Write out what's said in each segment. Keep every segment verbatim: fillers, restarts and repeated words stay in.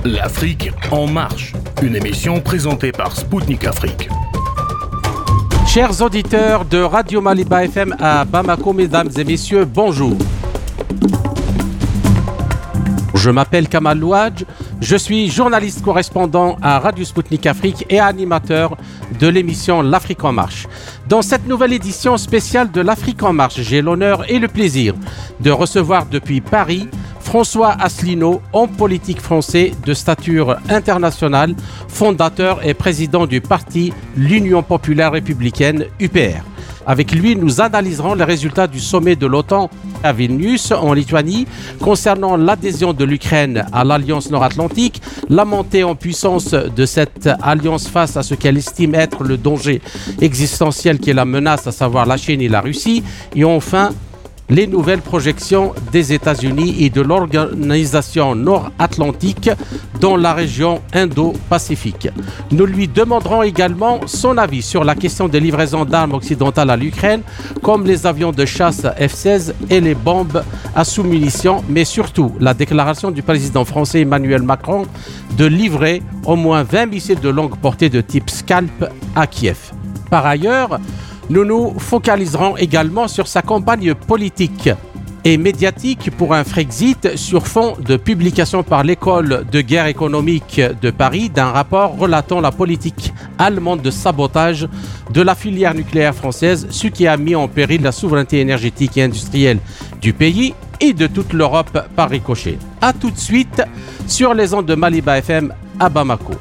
L'Afrique en marche, une émission présentée par Spoutnik Afrique. Chers auditeurs de Radio Maliba F M à Bamako, mesdames et messieurs, bonjour. Je m'appelle Kamal Louadj, je suis journaliste correspondant à Radio Spoutnik Afrique et animateur de l'émission L'Afrique en marche. Dans cette nouvelle édition spéciale de L'Afrique en marche, j'ai l'honneur et le plaisir de recevoir depuis Paris François Asselineau, homme politique français de stature internationale, fondateur et président du parti l'Union populaire républicaine U P R. Avec lui, nous analyserons les résultats du sommet de l'OTAN à Vilnius, en Lituanie, concernant l'adhésion de l'Ukraine à l'Alliance Nord-Atlantique, la montée en puissance de cette alliance face à ce qu'elle estime être le danger existentiel qui est la menace, à savoir la Chine et la Russie, et enfin, les nouvelles projections des États-Unis et de l'Organisation Nord-Atlantique dans la région Indo-Pacifique. Nous lui demanderons également son avis sur la question des livraisons d'armes occidentales à l'Ukraine, comme les avions de chasse F seize et les bombes à sous-munitions, mais surtout la déclaration du président français Emmanuel Macron de livrer au moins vingt missiles de longue portée de type Scalp à Kiev. Par ailleurs, nous nous focaliserons également sur sa campagne politique et médiatique pour un Frexit sur fond de publication par l'École de guerre économique de Paris d'un rapport relatant la politique allemande de sabotage de la filière nucléaire française, ce qui a mis en péril la souveraineté énergétique et industrielle du pays et de toute l'Europe par ricochet. A tout de suite sur les ondes de Maliba F M à Bamako.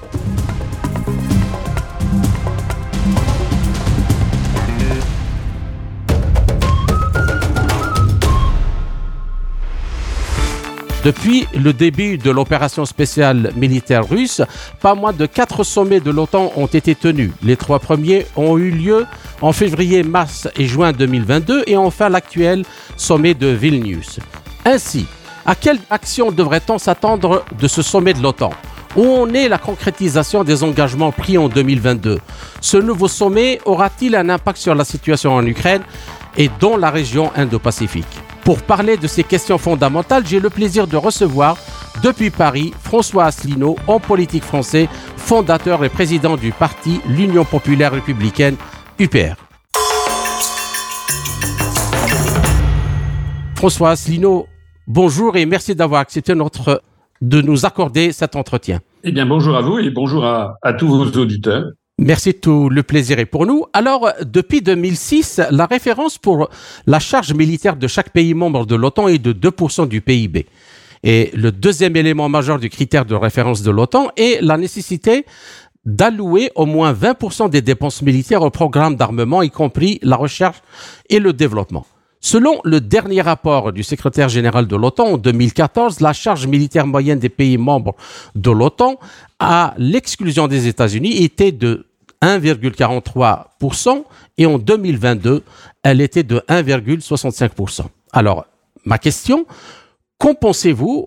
Depuis le début de l'opération spéciale militaire russe, pas moins de quatre sommets de l'OTAN ont été tenus. Les trois premiers ont eu lieu en février, mars et juin deux mille vingt-deux et enfin l'actuel sommet de Vilnius. Ainsi, à quelle action devrait-on s'attendre de ce sommet de l'OTAN ? Où en est la concrétisation des engagements pris en deux mille vingt-deux ? Ce nouveau sommet aura-t-il un impact sur la situation en Ukraine et dans la région Indo-Pacifique ? Pour parler de ces questions fondamentales, j'ai le plaisir de recevoir depuis Paris François Asselineau, homme politique français, fondateur et président du parti l'Union populaire républicaine U P R. François Asselineau, bonjour et merci d'avoir accepté notre, de nous accorder cet entretien. Eh bien, bonjour à vous et bonjour à, à tous vos auditeurs. Merci, tout le plaisir est pour nous. Alors, depuis deux mille six, la référence pour la charge militaire de chaque pays membre de l'OTAN est de deux pour cent du P I B. Et le deuxième élément majeur du critère de référence de l'OTAN est la nécessité d'allouer au moins vingt pour cent des dépenses militaires au programme d'armement, y compris la recherche et le développement. Selon le dernier rapport du secrétaire général de l'OTAN en deux mille quatorze, la charge militaire moyenne des pays membres de l'OTAN, à l'exclusion des États-Unis, était de un virgule quarante-trois pour cent et en deux mille vingt-deux, elle était de un virgule soixante-cinq pour cent. Alors, ma question, qu'en pensez-vous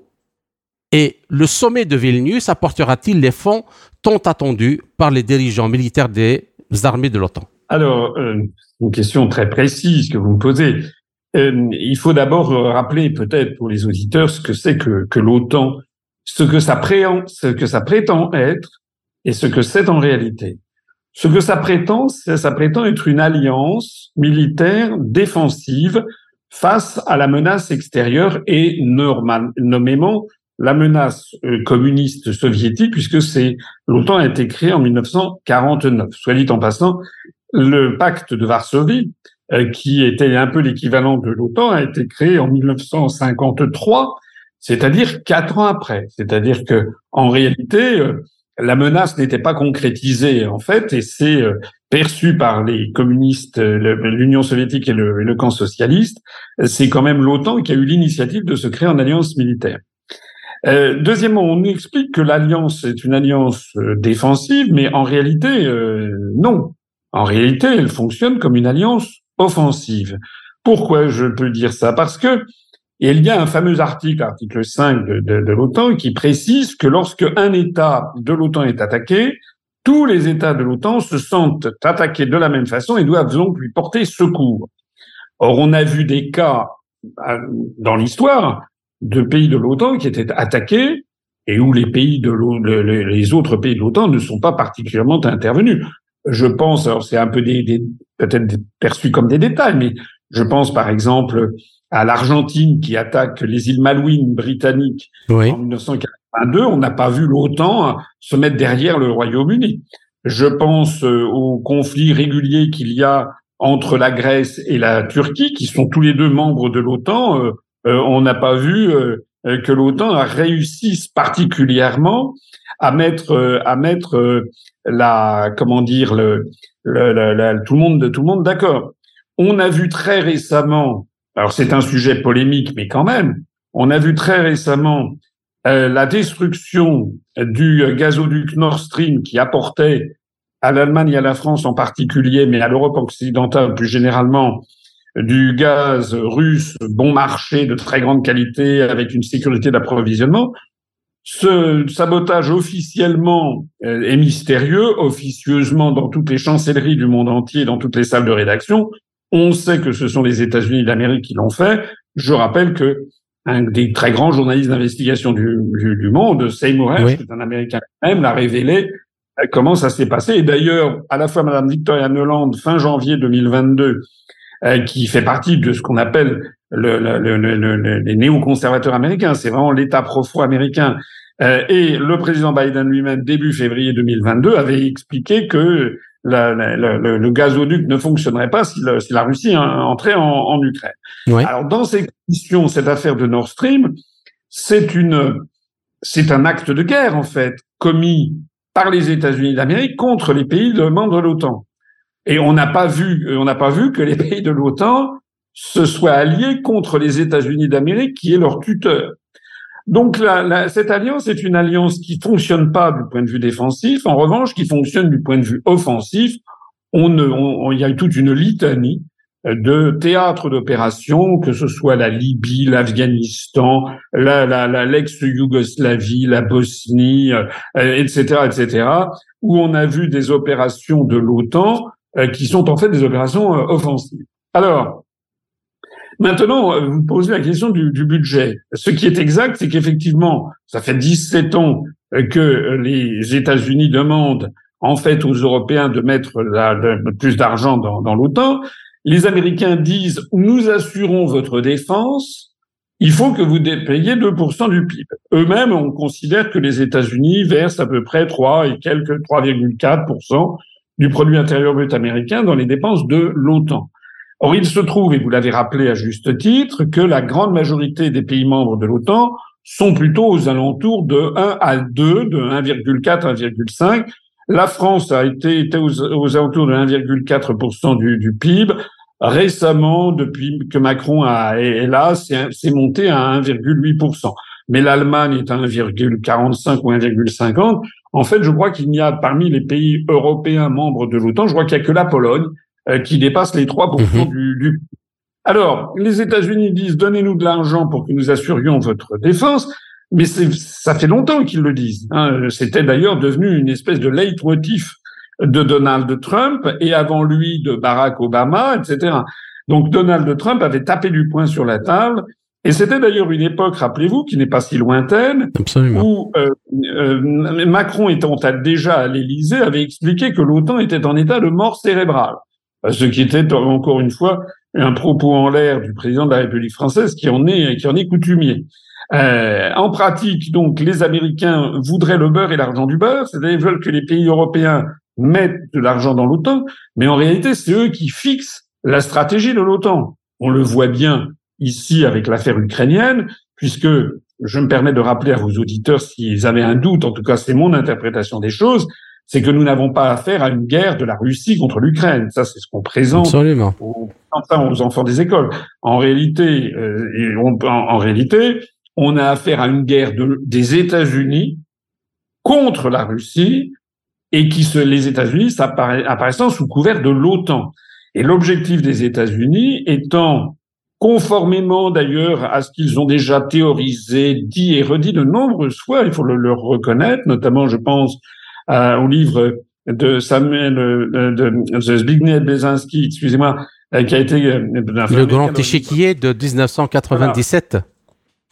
et le sommet de Vilnius apportera-t-il les fonds tant attendus par les dirigeants militaires des armées de l'OTAN ? Alors, euh, une question très précise que vous me posez. Euh, il faut d'abord rappeler peut-être pour les auditeurs ce que c'est que, que l'OTAN, ce que ça prétend, ce que ça prétend être et ce que c'est en réalité. Ce que ça prétend, c'est, ça prétend être une alliance militaire défensive face à la menace extérieure et normal, nommément la menace euh, communiste soviétique, puisque c'est l'OTAN a été créée en mille neuf cent quarante-neuf. Soit dit en passant, le pacte de Varsovie, euh, qui était un peu l'équivalent de l'OTAN, a été créé en mille neuf cent cinquante-trois, c'est-à-dire quatre ans après. C'est-à-dire que en réalité, euh, la menace n'était pas concrétisée, en fait, et c'est euh, perçu par les communistes, le, l'Union soviétique et le, et le camp socialiste. C'est quand même l'OTAN qui a eu l'initiative de se créer en alliance militaire. Euh, deuxièmement, on explique que l'alliance est une alliance euh, défensive, mais en réalité, euh, non. En réalité, elle fonctionne comme une alliance offensive. Pourquoi je peux dire ça ? Parce que Et il y a un fameux article, article cinq de, de, de l'OTAN, qui précise que lorsque un État de l'OTAN est attaqué, tous les États de l'OTAN se sentent attaqués de la même façon et doivent donc lui porter secours. Or, on a vu des cas dans l'histoire de pays de l'OTAN qui étaient attaqués et où les pays de l'O- le- le- les autres pays de l'OTAN ne sont pas particulièrement intervenus. Je pense, alors c'est un peu des, des peut-être des- perçu comme des détails, mais je pense par exemple à l'Argentine qui attaque les îles Malouines britanniques Oui. en dix-neuf cent quatre-vingt-deux. On n'a pas vu l'OTAN se mettre derrière le Royaume-Uni. Je pense euh, aux conflits réguliers qu'il y a entre la Grèce et la Turquie, qui sont tous les deux membres de l'OTAN. Euh, euh, on n'a pas vu euh, que l'OTAN réussisse particulièrement à mettre euh, à mettre euh, la comment dire le, le, le, le- tout le monde tout le monde d'accord. On a vu très récemment, alors c'est un sujet polémique, mais quand même, on a vu très récemment euh, la destruction du gazoduc Nord Stream qui apportait à l'Allemagne et à la France en particulier, mais à l'Europe occidentale plus généralement, du gaz russe bon marché, de très grande qualité, avec une sécurité d'approvisionnement. Ce sabotage officiellement euh, est mystérieux, officieusement dans toutes les chancelleries du monde entier, dans toutes les salles de rédaction. On sait que ce sont les États-Unis d'Amérique qui l'ont fait. Je rappelle que un des très grands journalistes d'investigation du, du, du monde, Seymour Hersh, Oui. qui est un Américain même, l'a révélé euh, comment ça s'est passé. Et d'ailleurs, à la fois Madame Victoria Nuland, fin janvier deux mille vingt-deux, euh, qui fait partie de ce qu'on appelle le, le, le, le, le, les néoconservateurs américains, c'est vraiment l'État profond américain. Euh, et le président Biden lui-même, début février deux mille vingt-deux, avait expliqué que la, la, la, le, le gazoduc ne fonctionnerait pas si, le, si la Russie hein, entrait en, en Ukraine. Oui. Alors, dans ces conditions, cette affaire de Nord Stream, c'est une, c'est un acte de guerre, en fait, commis par les États-Unis d'Amérique contre les pays de membres de l'OTAN. Et on n'a pas vu, on n'a pas vu que les pays de l'OTAN se soient alliés contre les États-Unis d'Amérique, qui est leur tuteur. Donc, la, la, cette alliance est une alliance qui fonctionne pas du point de vue défensif, en revanche, qui fonctionne du point de vue offensif. On, ne, on, on il y a eu toute une litanie de théâtres d'opération, que ce soit la Libye, l'Afghanistan, la, la, la l'ex-Yougoslavie, la Bosnie, euh, et cetera, et cetera, où on a vu des opérations de l'OTAN euh, qui sont en fait des opérations euh, offensives. Alors, maintenant, vous posez la question du, du budget. Ce qui est exact, c'est qu'effectivement, ça fait dix-sept ans que les États-Unis demandent en fait aux Européens de mettre la, de, plus d'argent dans, dans l'OTAN. Les Américains disent « Nous assurons votre défense, il faut que vous payiez deux pour cent du P I B ». Eux-mêmes, on considère que les États-Unis versent à peu près trois et quelques trois virgule quatre pour cent du produit intérieur brut américain dans les dépenses de l'OTAN. Or, il se trouve, et vous l'avez rappelé à juste titre, que la grande majorité des pays membres de l'OTAN sont plutôt aux alentours de un à deux, de un virgule quatre à un virgule cinq. La France a été, été aux, aux alentours de un virgule quatre pour cent du, du P I B. Récemment, depuis que Macron a, est là, c'est, c'est monté à un virgule huit pour cent. Mais l'Allemagne est à un virgule quarante-cinq ou un virgule cinquante. En fait, je crois qu'il n'y a, parmi les pays européens membres de l'OTAN, je crois qu'il n'y a que la Pologne euh, qui dépasse les trois pour cent mmh. du, du... Alors, les États-Unis disent, donnez-nous de l'argent pour que nous assurions votre défense. Mais c'est, ça fait longtemps qu'ils le disent. Hein. C'était d'ailleurs devenu une espèce de leitmotiv de Donald Trump et avant lui de Barack Obama, et cetera. Donc Donald Trump avait tapé du poing sur la table et c'était d'ailleurs une époque, rappelez-vous, qui n'est pas si lointaine, Absolument. où euh, euh, Macron étant déjà à l'Élysée avait expliqué que l'OTAN était en état de mort cérébrale, ce qui était encore une fois un propos en l'air du président de la République française qui en est qui en est coutumier. Euh, en pratique, donc, les Américains voudraient le beurre et l'argent du beurre, c'est-à-dire veulent que les pays européens mettent de l'argent dans l'OTAN, mais en réalité, c'est eux qui fixent la stratégie de l'OTAN. On le voit bien ici avec l'affaire ukrainienne, puisque je me permets de rappeler à vos auditeurs, s'ils avaient un doute, en tout cas c'est mon interprétation des choses, c'est que nous n'avons pas affaire à une guerre de la Russie contre l'Ukraine. Ça, c'est ce qu'on présente aux, enfin, aux enfants des écoles. En réalité, euh, et on, en, en réalité, on a affaire à une guerre de, des États-Unis contre la Russie et qui se, les États-Unis apparaissant sous couvert de l'OTAN. Et l'objectif des États-Unis étant, conformément d'ailleurs à ce qu'ils ont déjà théorisé, dit et redit de nombreuses fois, il faut le, le reconnaître, notamment je pense euh, au livre de Samuel, euh, de, de Zbigniew Brzezinski, excusez-moi, euh, qui a été... Euh, le grand échiquier de dix-neuf cent quatre-vingt-dix-sept. Voilà.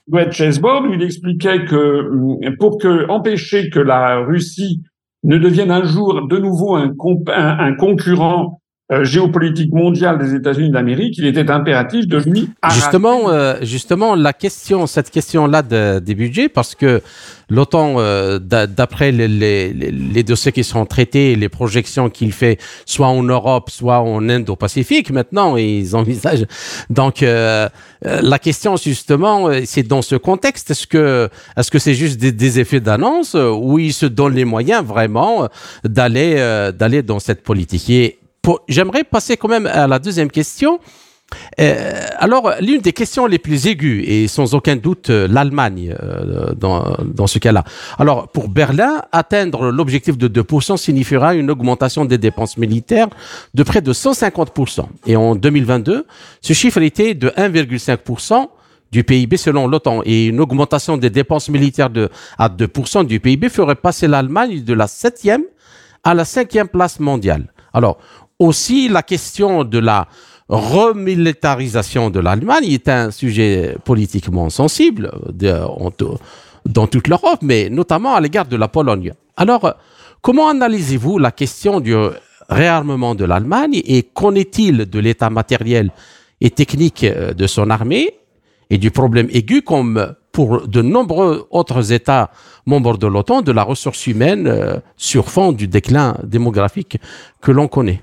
duet chessboard où il expliquait que pour que empêcher que la Russie ne devienne un jour de nouveau un, comp- un, un concurrent euh, géopolitique mondial des États-Unis d'Amérique, il était impératif de lui arracher. Justement, euh, justement, la question, cette question-là de, des budgets, parce que l'OTAN, euh, d'après les, les, les dossiers qui sont traités, les projections qu'il fait, soit en Europe, soit en Indo-Pacifique, maintenant, ils envisagent. Donc, euh, la question, justement, c'est dans ce contexte, est-ce que, est-ce que c'est juste des, des effets d'annonce ou ils se donnent les moyens vraiment d'aller, euh, d'aller dans cette politique? Et pour, j'aimerais passer quand même à la deuxième question. Euh, alors, l'une des questions les plus aiguës, et sans aucun doute euh, l'Allemagne euh, dans, dans ce cas-là. Alors, pour Berlin, atteindre l'objectif de deux pour cent signifiera une augmentation des dépenses militaires de près de cent cinquante pour cent. Et en deux mille vingt-deux, ce chiffre était de un virgule cinq pour cent du P I B selon l'OTAN. Et une augmentation des dépenses militaires de, à deux pour cent du P I B ferait passer l'Allemagne de la septième à la cinquième place mondiale. Alors, aussi, la question de la remilitarisation de l'Allemagne est un sujet politiquement sensible de, en, dans toute l'Europe, mais notamment à l'égard de la Pologne. Alors, comment analysez-vous la question du réarmement de l'Allemagne et qu'en est-il de l'état matériel et technique de son armée et du problème aigu comme pour de nombreux autres États membres de l'OTAN de la ressource humaine euh, sur fond du déclin démographique que l'on connaît?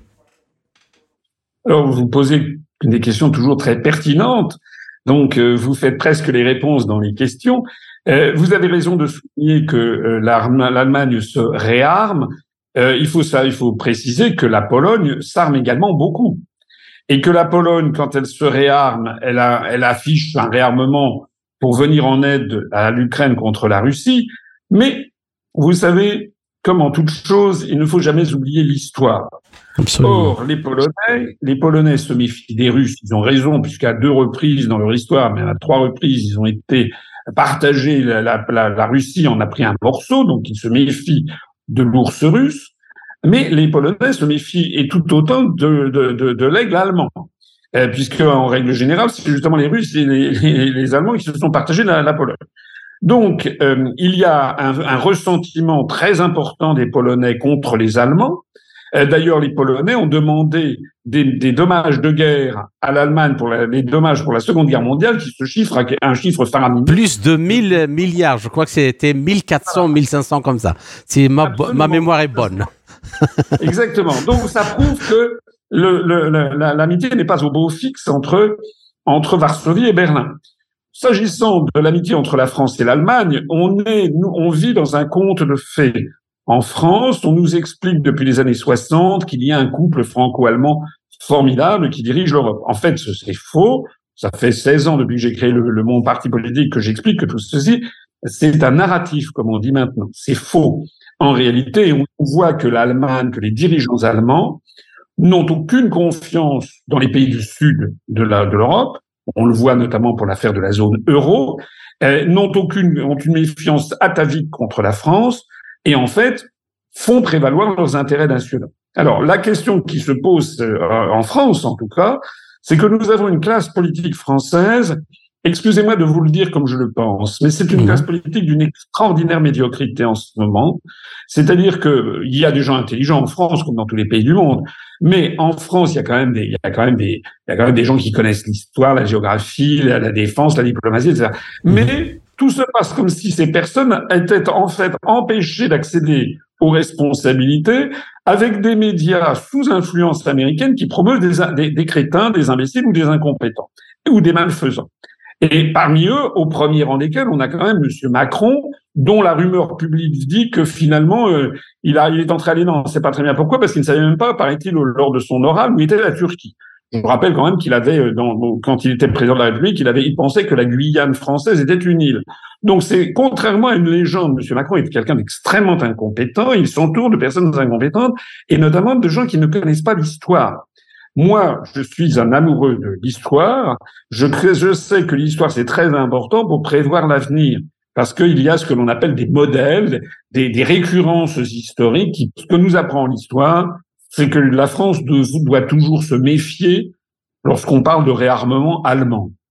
Alors, vous posez des questions toujours très pertinentes, donc euh, vous faites presque les réponses dans les questions. Euh, vous avez raison de souligner que euh, l'Allemagne se réarme. Euh, il faut ça, il faut préciser que la Pologne s'arme également beaucoup, et que la Pologne, quand elle se réarme, elle, a, elle affiche un réarmement pour venir en aide à l'Ukraine contre la Russie. Mais vous savez, comme en toute chose, il ne faut jamais oublier l'histoire. Absolument. Or, les Polonais, les Polonais se méfient des Russes. Ils ont raison, puisqu'à deux reprises dans leur histoire, mais à trois reprises, ils ont été partagés. La, la, la, la Russie en a pris un morceau, donc ils se méfient de l'ours russe. Mais les Polonais se méfient et tout autant de, de, de, de l'aigle allemand. Euh, puisque, en règle générale, c'est justement les Russes et les, les, les Allemands qui se sont partagés la, la Pologne. Donc, euh, il y a un, un ressentiment très important des Polonais contre les Allemands. Euh, d'ailleurs, les Polonais ont demandé des, des dommages de guerre à l'Allemagne pour la, les dommages pour la Seconde Guerre mondiale, qui se chiffrent à un chiffre faramineux. Plus de mille milliards, je crois que c'était mille quatre cents, mille cinq cents comme ça. Si ma, ma mémoire est bonne. Exactement. Donc, ça prouve que le, le, le, l'amitié n'est pas au beau fixe entre, entre Varsovie et Berlin. S'agissant de l'amitié entre la France et l'Allemagne, on est, nous, on vit dans un conte de fées. En France, on nous explique depuis les années soixante qu'il y a un couple franco-allemand formidable qui dirige l'Europe. En fait, c'est faux. Ça fait seize ans depuis que j'ai créé le, le mon parti politique que j'explique que tout ceci, c'est un narratif, comme on dit maintenant. C'est faux. En réalité, on voit que l'Allemagne, que les dirigeants allemands n'ont aucune confiance dans les pays du sud de, la, de l'Europe. On le voit notamment pour l'affaire de la zone euro. Euh, n'ont aucune, ont une méfiance atavique contre la France et en fait font prévaloir leurs intérêts nationaux. Alors la question qui se pose euh, en France, en tout cas, c'est que nous avons une classe politique française. Excusez-moi de vous le dire comme je le pense, mais c'est une classe politique d'une extraordinaire médiocrité en ce moment. C'est-à-dire que il y a des gens intelligents en France, comme dans tous les pays du monde, mais en France, il y a quand même des, il y a quand même des, il y a quand même des gens qui connaissent l'histoire, la géographie, la, la défense, la diplomatie, et cetera. Mais tout se passe comme si ces personnes étaient en fait empêchées d'accéder aux responsabilités avec des médias sous influence américaine qui promeuvent des, des, des crétins, des imbéciles ou des incompétents ou des malfaisants. Et parmi eux, au premier rang desquels, on a quand même Monsieur Macron, dont la rumeur publique dit que finalement, euh, il, a, il est entré à l'I N A, on ne sait pas très bien pourquoi, parce qu'il ne savait même pas, paraît-il, lors de son oral, où était la Turquie. Je me rappelle quand même qu'il avait, dans, quand il était président de la République, il avait, il pensait que la Guyane française était une île. Donc c'est, contrairement à une légende, Monsieur Macron est quelqu'un d'extrêmement incompétent, il s'entoure de personnes incompétentes, et notamment de gens qui ne connaissent pas l'histoire. Moi, je suis un amoureux de l'histoire. Je, je sais que l'histoire, c'est très important pour prévoir l'avenir. Parce qu'il y a ce que l'on appelle des modèles, des, des récurrences historiques. Qui, ce que nous apprend l'histoire, c'est que la France de, doit toujours se méfier lorsqu'on parle de réarmement allemand.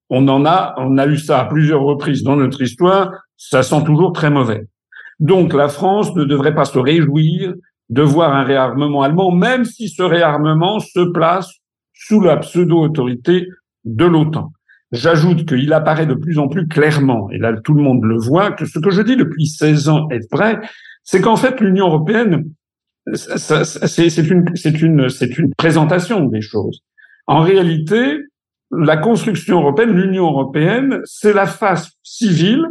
on en a, on a eu ça à plusieurs reprises dans notre histoire, ça sent toujours très mauvais. Donc la France ne devrait pas se réjouir de voir un réarmement allemand, même si ce réarmement se place sous la pseudo-autorité de l'OTAN. J'ajoute qu'il apparaît de plus en plus clairement, et là tout le monde le voit, que ce que je dis depuis seize ans est vrai, c'est qu'en fait l'Union européenne, ça, ça, c'est, c'est, une, c'est, une, c'est une présentation des choses. En réalité, la construction européenne, l'Union européenne, c'est la face civile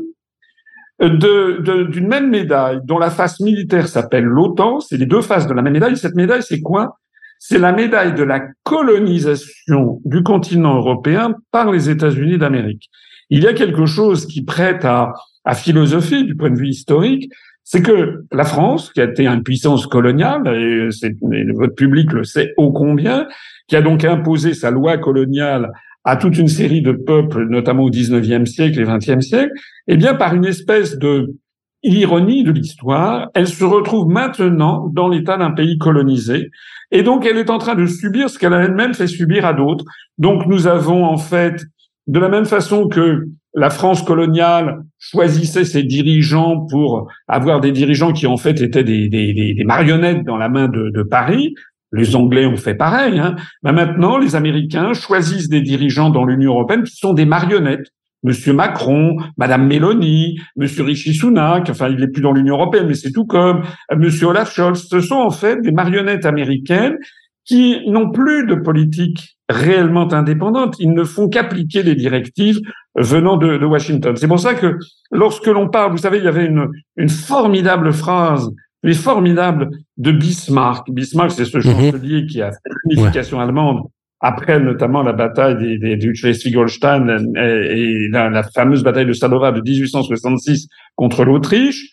de, de, d'une même médaille, dont la face militaire s'appelle l'OTAN. C'est les deux faces de la même médaille. Cette médaille, c'est quoi? C'est la médaille de la colonisation du continent européen par les États-Unis d'Amérique. Il y a quelque chose qui prête à, à philosophie du point de vue historique, c'est que la France, qui a été une puissance coloniale, et, c'est, et votre public le sait ô combien, qui a donc imposé sa loi coloniale à toute une série de peuples, notamment au dix-neuvième siècle et vingtième siècle, eh bien, par une espèce de ironie de l'histoire, elle se retrouve maintenant dans l'état d'un pays colonisé, et donc elle est en train de subir ce qu'elle a elle-même fait subir à d'autres. Donc nous avons en fait, de la même façon que la France coloniale choisissait ses dirigeants pour avoir des dirigeants qui en fait étaient des, des, des marionnettes dans la main de, de Paris. Les Anglais ont fait pareil. Hein. Ben maintenant, les Américains choisissent des dirigeants dans l'Union européenne qui sont des marionnettes. Monsieur Macron, Madame Meloni, Monsieur Rishi Sunak, enfin il n'est plus dans l'Union européenne, mais c'est tout comme Monsieur Olaf Scholz. Ce sont en fait des marionnettes américaines qui n'ont plus de politique réellement indépendante. Ils ne font qu'appliquer les directives venant de, de Washington. C'est pour ça que lorsque l'on parle, vous savez, il y avait une, une formidable phrase, mais formidable, de Bismarck. Bismarck, c'est ce chancelier qui a fait l'unification ouais. allemande après notamment la bataille des, des, du Schleswig-Holstein et, et la, la fameuse bataille de Sadowa de dix-huit cent soixante-six contre l'Autriche.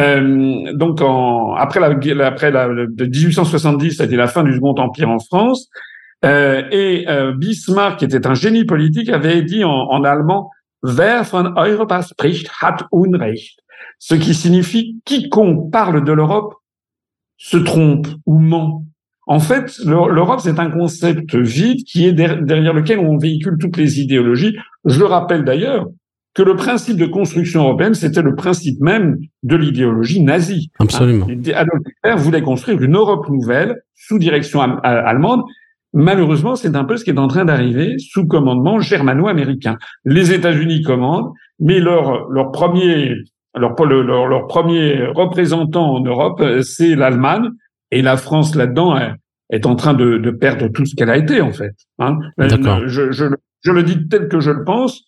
Euh, donc, en, après la, après la, de dix-huit cent soixante-dix, ça a été la fin du Second Empire en France. Euh, et euh, Bismarck, qui était un génie politique, avait dit en, en allemand « Wer von Europa spricht, hat Unrecht », ce qui signifie « quiconque parle de l'Europe se trompe ou ment ». En fait, l'Europe, c'est un concept vide qui est derrière lequel on véhicule toutes les idéologies. Je rappelle d'ailleurs que le principe de construction européenne, c'était le principe même de l'idéologie nazie. Absolument. Adolf Hitler voulait construire une Europe nouvelle sous direction allemande. Malheureusement, c'est un peu ce qui est en train d'arriver sous commandement germano-américain. Les États-Unis commandent, mais leur, leur premier, leur, leur, leur premier représentant en Europe, c'est l'Allemagne. Et la France, là-dedans, est en train de, de perdre tout ce qu'elle a été, en fait. Hein. D'accord. Je, je, je le dis tel que je le pense.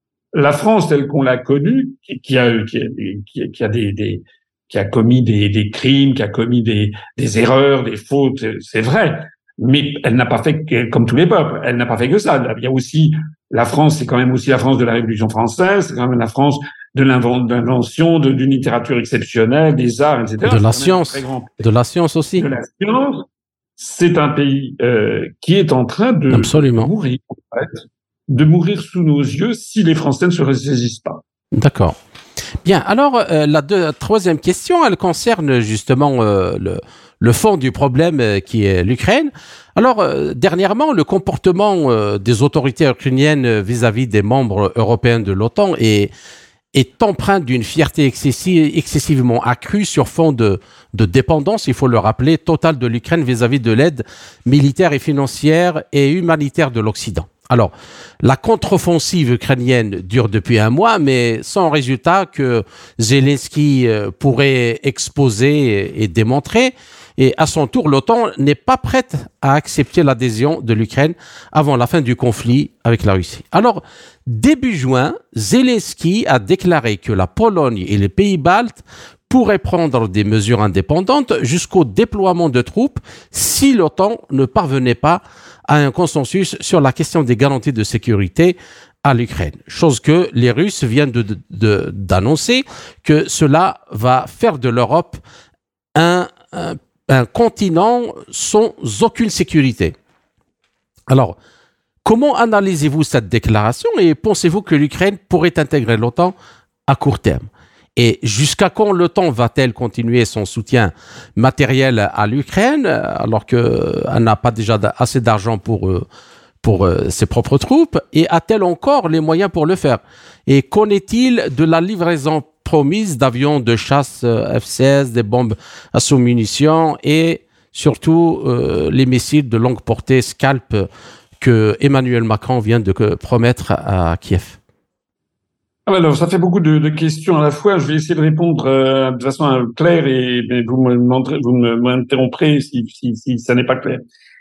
La France, telle qu'on l'a connue, qui, qui a, qui a, qui, qui a des, des, qui a commis des, des crimes, qui a commis des, des erreurs, des fautes, c'est vrai. Mais elle n'a pas fait que, comme tous les peuples, elle n'a pas fait que ça. Il y a aussi, la France, c'est quand même aussi la France de la Révolution française, c'est quand même la France de l'invention, de, d'une littérature exceptionnelle, des arts, et cetera. De la science, de la science aussi. De la science. C'est un pays euh, qui est en train de, de mourir, en fait, de mourir sous nos yeux si les Français ne se ressaisissent pas. D'accord. Bien, alors euh, la, deux, la troisième question, elle concerne justement euh, le, le fond du problème euh, qui est l'Ukraine. Alors, euh, dernièrement, le comportement euh, des autorités ukrainiennes vis-à-vis des membres européens de l'OTAN est est empreinte d'une fierté excessive, excessivement accrue sur fond de, de dépendance, il faut le rappeler, totale de l'Ukraine vis-à-vis de l'aide militaire et financière et humanitaire de l'Occident. Alors, la contre-offensive ukrainienne dure depuis un mois, mais sans résultat que Zelensky pourrait exposer et démontrer. Et à son tour, l'OTAN n'est pas prête à accepter l'adhésion de l'Ukraine avant la fin du conflit avec la Russie. Alors, début juin, Zelensky a déclaré que la Pologne et les pays baltes pourraient prendre des mesures indépendantes jusqu'au déploiement de troupes si l'OTAN ne parvenait pas à un consensus sur la question des garanties de sécurité à l'Ukraine. Chose que les Russes viennent de, de, de, d'annoncer que cela va faire de l'Europe un, un un continent sans aucune sécurité. Alors, comment analysez-vous cette déclaration et pensez-vous que l'Ukraine pourrait intégrer l'OTAN à court terme? Et jusqu'à quand l'OTAN va-t-elle continuer son soutien matériel à l'Ukraine alors qu'elle n'a pas déjà assez d'argent pour, pour euh, ses propres troupes et a-t-elle encore les moyens pour le faire? Et qu'en est-il de la livraison promise d'avions de chasse euh, F seize, des bombes à sous-munitions et surtout euh, les missiles de longue portée Scalp que Emmanuel Macron vient de promettre à Kiev? Alors, ça fait beaucoup de, de questions à la fois. Je vais essayer de répondre euh, de façon euh, claire et, et vous me demanderez, vous m'interromprez si, si, si ça n'est pas clair.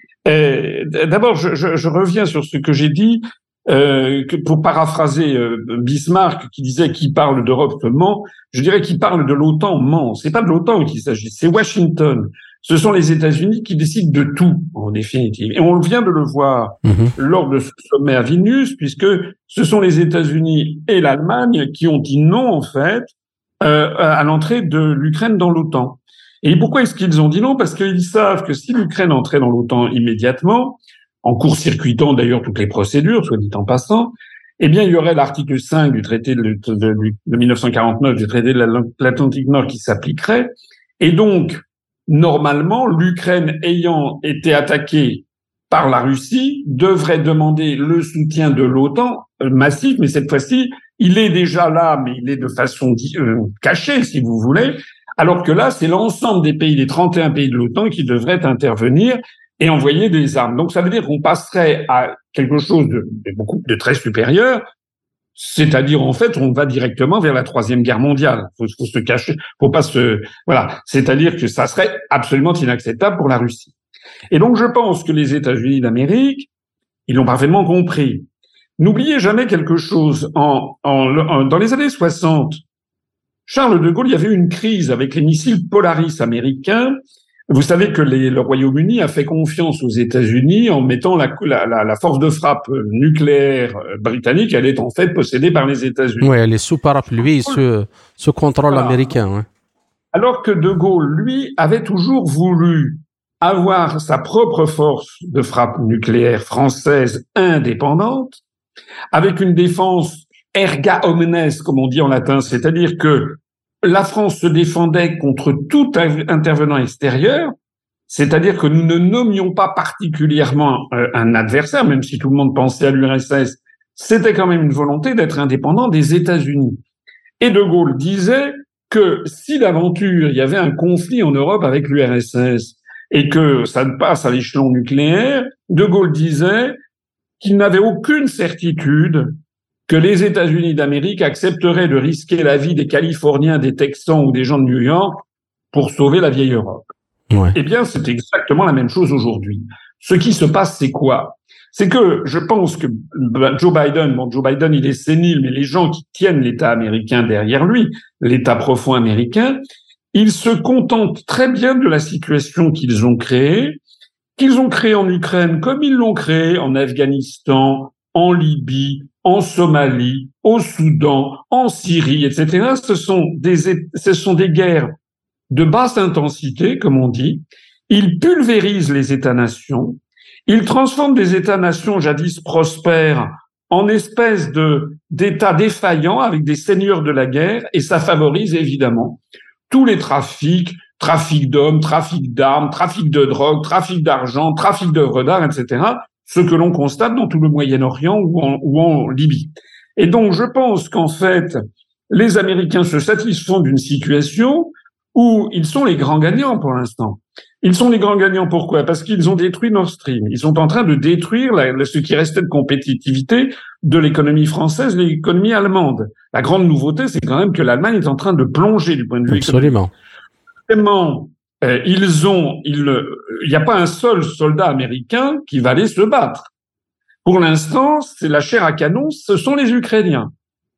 Euh, d'abord, je, je, je reviens sur ce que j'ai dit, euh, que pour paraphraser euh, Bismarck qui disait qu'il parle d'Europe ment, je dirais qu'il parle de l'OTAN ment. C'est pas de l'OTAN qu'il s'agit, c'est Washington. Ce sont les États-Unis qui décident de tout, en définitive. Et on vient de le voir mmh. lors de ce sommet à Vilnius, puisque ce sont les États-Unis et l'Allemagne qui ont dit non, en fait, euh, à l'entrée de l'Ukraine dans l'OTAN. Et pourquoi est-ce qu'ils ont dit non? Parce qu'ils savent que si l'Ukraine entrait dans l'OTAN immédiatement, en court-circuitant d'ailleurs toutes les procédures, soit dit en passant, eh bien, il y aurait l'article cinq du traité de, de, de, de mille neuf cent quarante-neuf, du traité de l'Atlantique Nord qui s'appliquerait. Et donc, normalement, l'Ukraine ayant été attaquée par la Russie devrait demander le soutien de l'OTAN euh, massif, mais cette fois-ci, il est déjà là, mais il est de façon euh, cachée, si vous voulez, alors que là, c'est l'ensemble des pays, les trente et un pays de l'OTAN qui devraient intervenir et envoyer des armes. Donc, ça veut dire qu'on passerait à quelque chose de, de beaucoup de très supérieur, c'est-à-dire, en fait, on va directement vers la troisième guerre mondiale. Faut, faut se cacher, faut pas se, voilà. C'est-à-dire que ça serait absolument inacceptable pour la Russie. Et donc, je pense que les États-Unis d'Amérique, ils l'ont parfaitement compris. N'oubliez jamais quelque chose. En, en, en, dans les années soixante, Charles de Gaulle, il y avait eu une crise avec les missiles Polaris américains. Vous savez que les, le Royaume-Uni a fait confiance aux États-Unis en mettant la, la, la, la force de frappe nucléaire britannique, elle est en fait possédée par les États-Unis. Oui, elle est sous parapluie, sous, sous contrôle voilà. américain. Hein. Alors que de Gaulle, lui, avait toujours voulu avoir sa propre force de frappe nucléaire française indépendante, avec une défense erga omnes, comme on dit en latin, c'est-à-dire que la France se défendait contre tout intervenant extérieur, c'est-à-dire que nous ne nommions pas particulièrement euh, un adversaire, même si tout le monde pensait à l'U R S S, c'était quand même une volonté d'être indépendant des États-Unis. Et De Gaulle disait que si d'aventure il y avait un conflit en Europe avec l'U R S S et que ça ne passe à l'échelon nucléaire, De Gaulle disait qu'il n'avait aucune certitude que les États-Unis d'Amérique accepteraient de risquer la vie des Californiens, des Texans ou des gens de New York pour sauver la vieille Europe. Ouais. Eh bien, c'est exactement la même chose aujourd'hui. Ce qui se passe, c'est quoi? C'est que je pense que Joe Biden, bon, Joe Biden, il est sénile, mais les gens qui tiennent l'État américain derrière lui, l'État profond américain, ils se contentent très bien de la situation qu'ils ont créée, qu'ils ont créée en Ukraine comme ils l'ont créée en Afghanistan, en Libye, en Somalie, au Soudan, en Syrie, et cetera. Ce sont des, ce sont des guerres de basse intensité, comme on dit. Ils pulvérisent les États-nations. Ils transforment des États-nations jadis prospères en espèces de, d'États défaillants avec des seigneurs de la guerre, et ça favorise évidemment tous les trafics, trafic d'hommes, trafic d'armes, trafic de drogue, trafic d'argent, trafic d'œuvres d'art, et cetera, ce que l'on constate dans tout le Moyen-Orient ou en, ou en Libye. Et donc, je pense qu'en fait, les Américains se satisfont d'une situation où ils sont les grands gagnants pour l'instant. Ils sont les grands gagnants, pourquoi? Parce qu'ils ont détruit Nord Stream. Ils sont en train de détruire la, ce qui restait de compétitivité de l'économie française, de l'économie allemande. La grande nouveauté, c'est quand même que l'Allemagne est en train de plonger du point de vue Absolument. économique. Euh, ils ont, il n'y a pas un seul soldat américain qui va aller se battre. Pour l'instant, c'est la chair à canon, ce sont les Ukrainiens.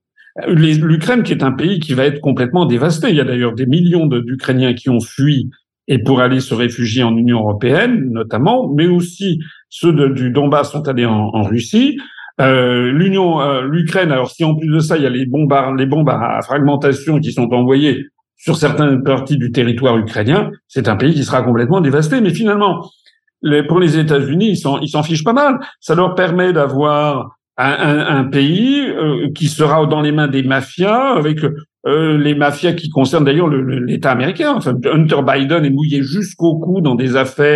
Les, L'Ukraine, qui est un pays qui va être complètement dévasté. Il y a d'ailleurs des millions de, d'Ukrainiens qui ont fui et pour aller se réfugier en Union européenne, notamment, mais aussi ceux de, du Donbass sont allés en, en Russie. Euh, L'Union, euh, l'Ukraine. Alors, si en plus de ça, il y a les bombes, à, les bombes à fragmentation qui sont envoyées sur certaines parties du territoire ukrainien, c'est un pays qui sera complètement dévasté. Mais finalement, les, pour les États-Unis, ils s'en, ils s'en fichent pas mal. Ça leur permet d'avoir un, un, un pays euh, qui sera dans les mains des mafias, avec euh, les mafias qui concernent d'ailleurs le, le, l'État américain. Enfin, Hunter Biden est mouillé jusqu'au cou dans des affaires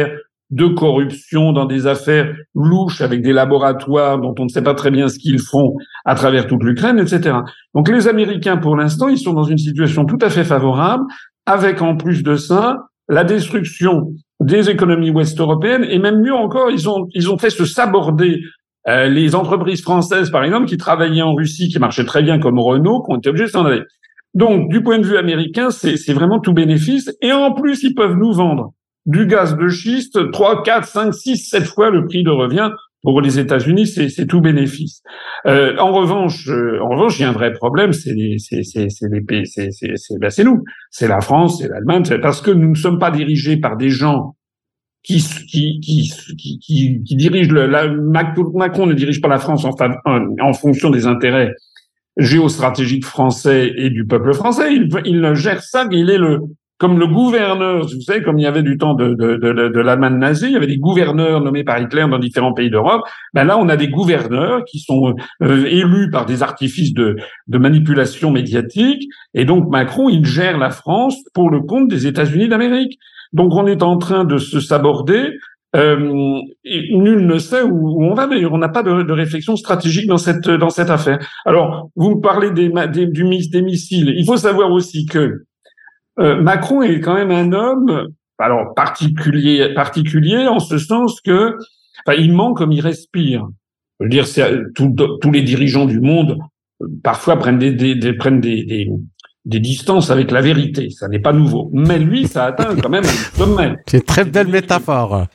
de corruption dans des affaires louches avec des laboratoires dont on ne sait pas très bien ce qu'ils font à travers toute l'Ukraine, et cetera. Donc les Américains, pour l'instant, ils sont dans une situation tout à fait favorable, avec en plus de ça la destruction des économies ouest-européennes, et même mieux encore, ils ont ils ont fait se saborder euh, les entreprises françaises, par exemple, qui travaillaient en Russie, qui marchaient très bien comme Renault, qui ont été obligées de s'en aller. Donc, du point de vue américain, c'est c'est vraiment tout bénéfice, et en plus, ils peuvent nous vendre du gaz de schiste trois, quatre, cinq, six, sept fois le prix de revient. Pour les États-Unis, c'est, c'est tout bénéfice. Euh, en revanche, euh, en revanche, il y a un vrai problème, c'est les, c'est, c'est, c'est les pays, c'est, c'est, c'est, ben c'est nous, c'est la France, c'est l'Allemagne, c'est parce que nous ne sommes pas dirigés par des gens qui, qui, qui, qui, qui, qui dirigent le, la, Macron ne dirige pas la France en, en, en fonction des intérêts géostratégiques français et du peuple français. Il, il gère ça, il est le, comme le gouverneur, vous savez, comme il y avait du temps de, de, de, de l'Allemagne nazie, il y avait des gouverneurs nommés par Hitler dans différents pays d'Europe. Ben là, on a des gouverneurs qui sont euh, élus par des artifices de, de manipulation médiatique. Et donc, Macron, il gère la France pour le compte des États-Unis d'Amérique. Donc, on est en train de se saborder. Euh, et nul ne sait où, où on va, mais on n'a pas de, de réflexion stratégique dans cette, dans cette affaire. Alors, vous me parlez des, des, du, des missiles. Il faut savoir aussi que Euh, Macron est quand même un homme, alors particulier, particulier en ce sens que, enfin, il ment comme il respire. Je veux dire, c'est, tout, tous les dirigeants du monde parfois prennent des, des, des prennent des, des, des distances avec la vérité. Ça n'est pas nouveau. Mais lui, ça atteint quand même un sommet. C'est une très belle métaphore.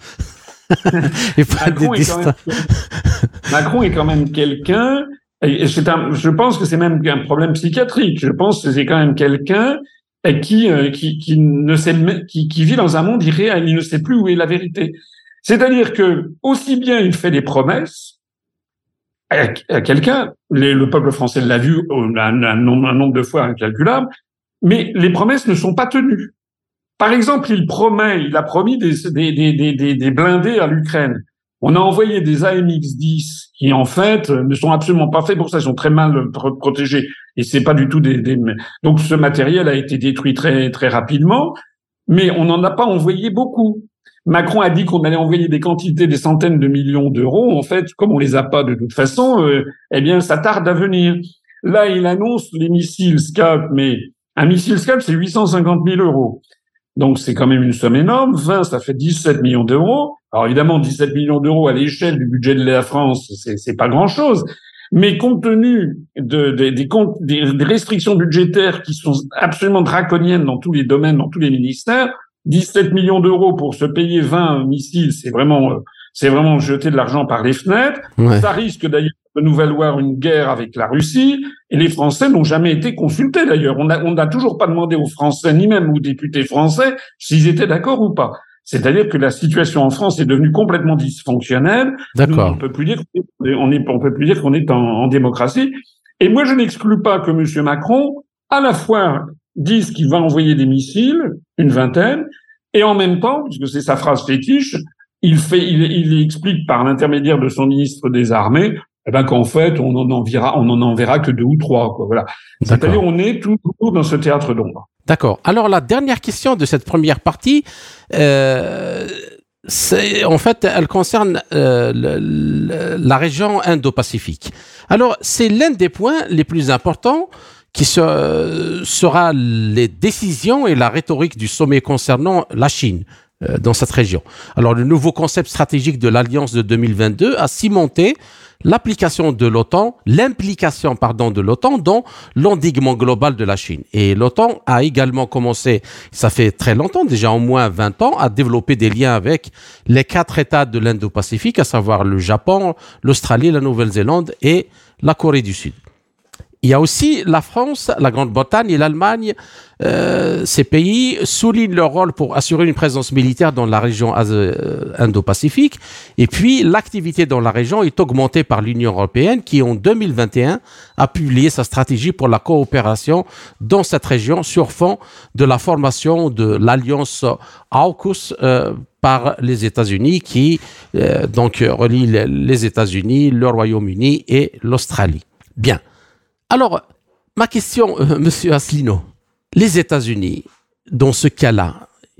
Macron, est quand même, Macron est quand même quelqu'un. Et c'est un, je pense que c'est même un problème psychiatrique. Je pense que c'est quand même quelqu'un et qui, euh, qui, qui ne sait, qui, qui vit dans un monde irréel, il ne sait plus où est la vérité. C'est-à-dire que, aussi bien il fait des promesses à, à quelqu'un, les, le peuple français l'a vu un, un, nombre, un nombre de fois incalculable, mais les promesses ne sont pas tenues. Par exemple, il promet, il a promis des, des, des, des, des blindés à l'Ukraine. On a envoyé des A M X dix qui, en fait, ne sont absolument pas faits pour ça. Ils sont très mal protégés. Et c'est pas du tout des, des... Donc, ce matériel a été détruit très, très rapidement. Mais on n'en a pas envoyé beaucoup. Macron a dit qu'on allait envoyer des quantités, des centaines de millions d'euros. En fait, comme on les a pas de toute façon, euh, eh bien, ça tarde à venir. Là, il annonce les missiles Scalp, mais un missile Scalp, c'est huit cent cinquante mille euros. Donc, c'est quand même une somme énorme. vingt, ça fait dix-sept millions d'euros. Alors, évidemment, dix-sept millions d'euros à l'échelle du budget de la France, c'est, c'est pas grand-chose. Mais compte tenu de, de, des, des, des restrictions budgétaires qui sont absolument draconiennes dans tous les domaines, dans tous les ministères, dix-sept millions d'euros pour se payer vingt missiles, c'est vraiment, c'est vraiment jeter de l'argent par les fenêtres. Ouais. Ça risque d'ailleurs de nous valoir une guerre avec la Russie. Et les Français n'ont jamais été consultés d'ailleurs. On n'a on n'a toujours pas demandé aux Français, ni même aux députés français, s'ils étaient d'accord ou pas. C'est-à-dire que la situation en France est devenue complètement dysfonctionnelle. D'accord. Nous, on peut plus dire qu'on est, on peut plus dire qu'on est en, en démocratie. Et moi, je n'exclus pas que M. Macron, à la fois, dise qu'il va envoyer des missiles, une vingtaine, et en même temps, puisque c'est sa phrase fétiche, il fait, il, il explique par l'intermédiaire de son ministre des Armées, eh ben qu'en fait, on en enverra, on en enverra que deux ou trois, quoi. Voilà. D'accord. C'est-à-dire, on est toujours dans ce théâtre d'ombre. D'accord. Alors, la dernière question de cette première partie, euh, c'est, en fait, elle concerne euh, le, le, la région Indo-Pacifique. Alors, c'est l'un des points les plus importants qui se, euh, sera les décisions et la rhétorique du sommet concernant la Chine euh, dans cette région. Alors, le nouveau concept stratégique de l'Alliance de deux mille vingt-deux a cimenté l'application de l'OTAN, l'implication, pardon, de l'OTAN dans l'endiguement global de la Chine. Et l'OTAN a également commencé, ça fait très longtemps, déjà au moins vingt ans, à développer des liens avec les quatre États de l'Indo-Pacifique, à savoir le Japon, l'Australie, la Nouvelle-Zélande et la Corée du Sud. Il y a aussi la France, la Grande-Bretagne et l'Allemagne. Euh, ces pays soulignent leur rôle pour assurer une présence militaire dans la région euh, Indo-Pacifique. Et puis, l'activité dans la région est augmentée par l'Union européenne qui, en deux mille vingt et un, a publié sa stratégie pour la coopération dans cette région sur fond de la formation de l'alliance AUKUS euh, par les États-Unis qui euh, donc relie les, les États-Unis, le Royaume-Uni et l'Australie. Bien. Alors, ma question, euh, Monsieur Asselineau, les États-Unis, dans ce cas-là,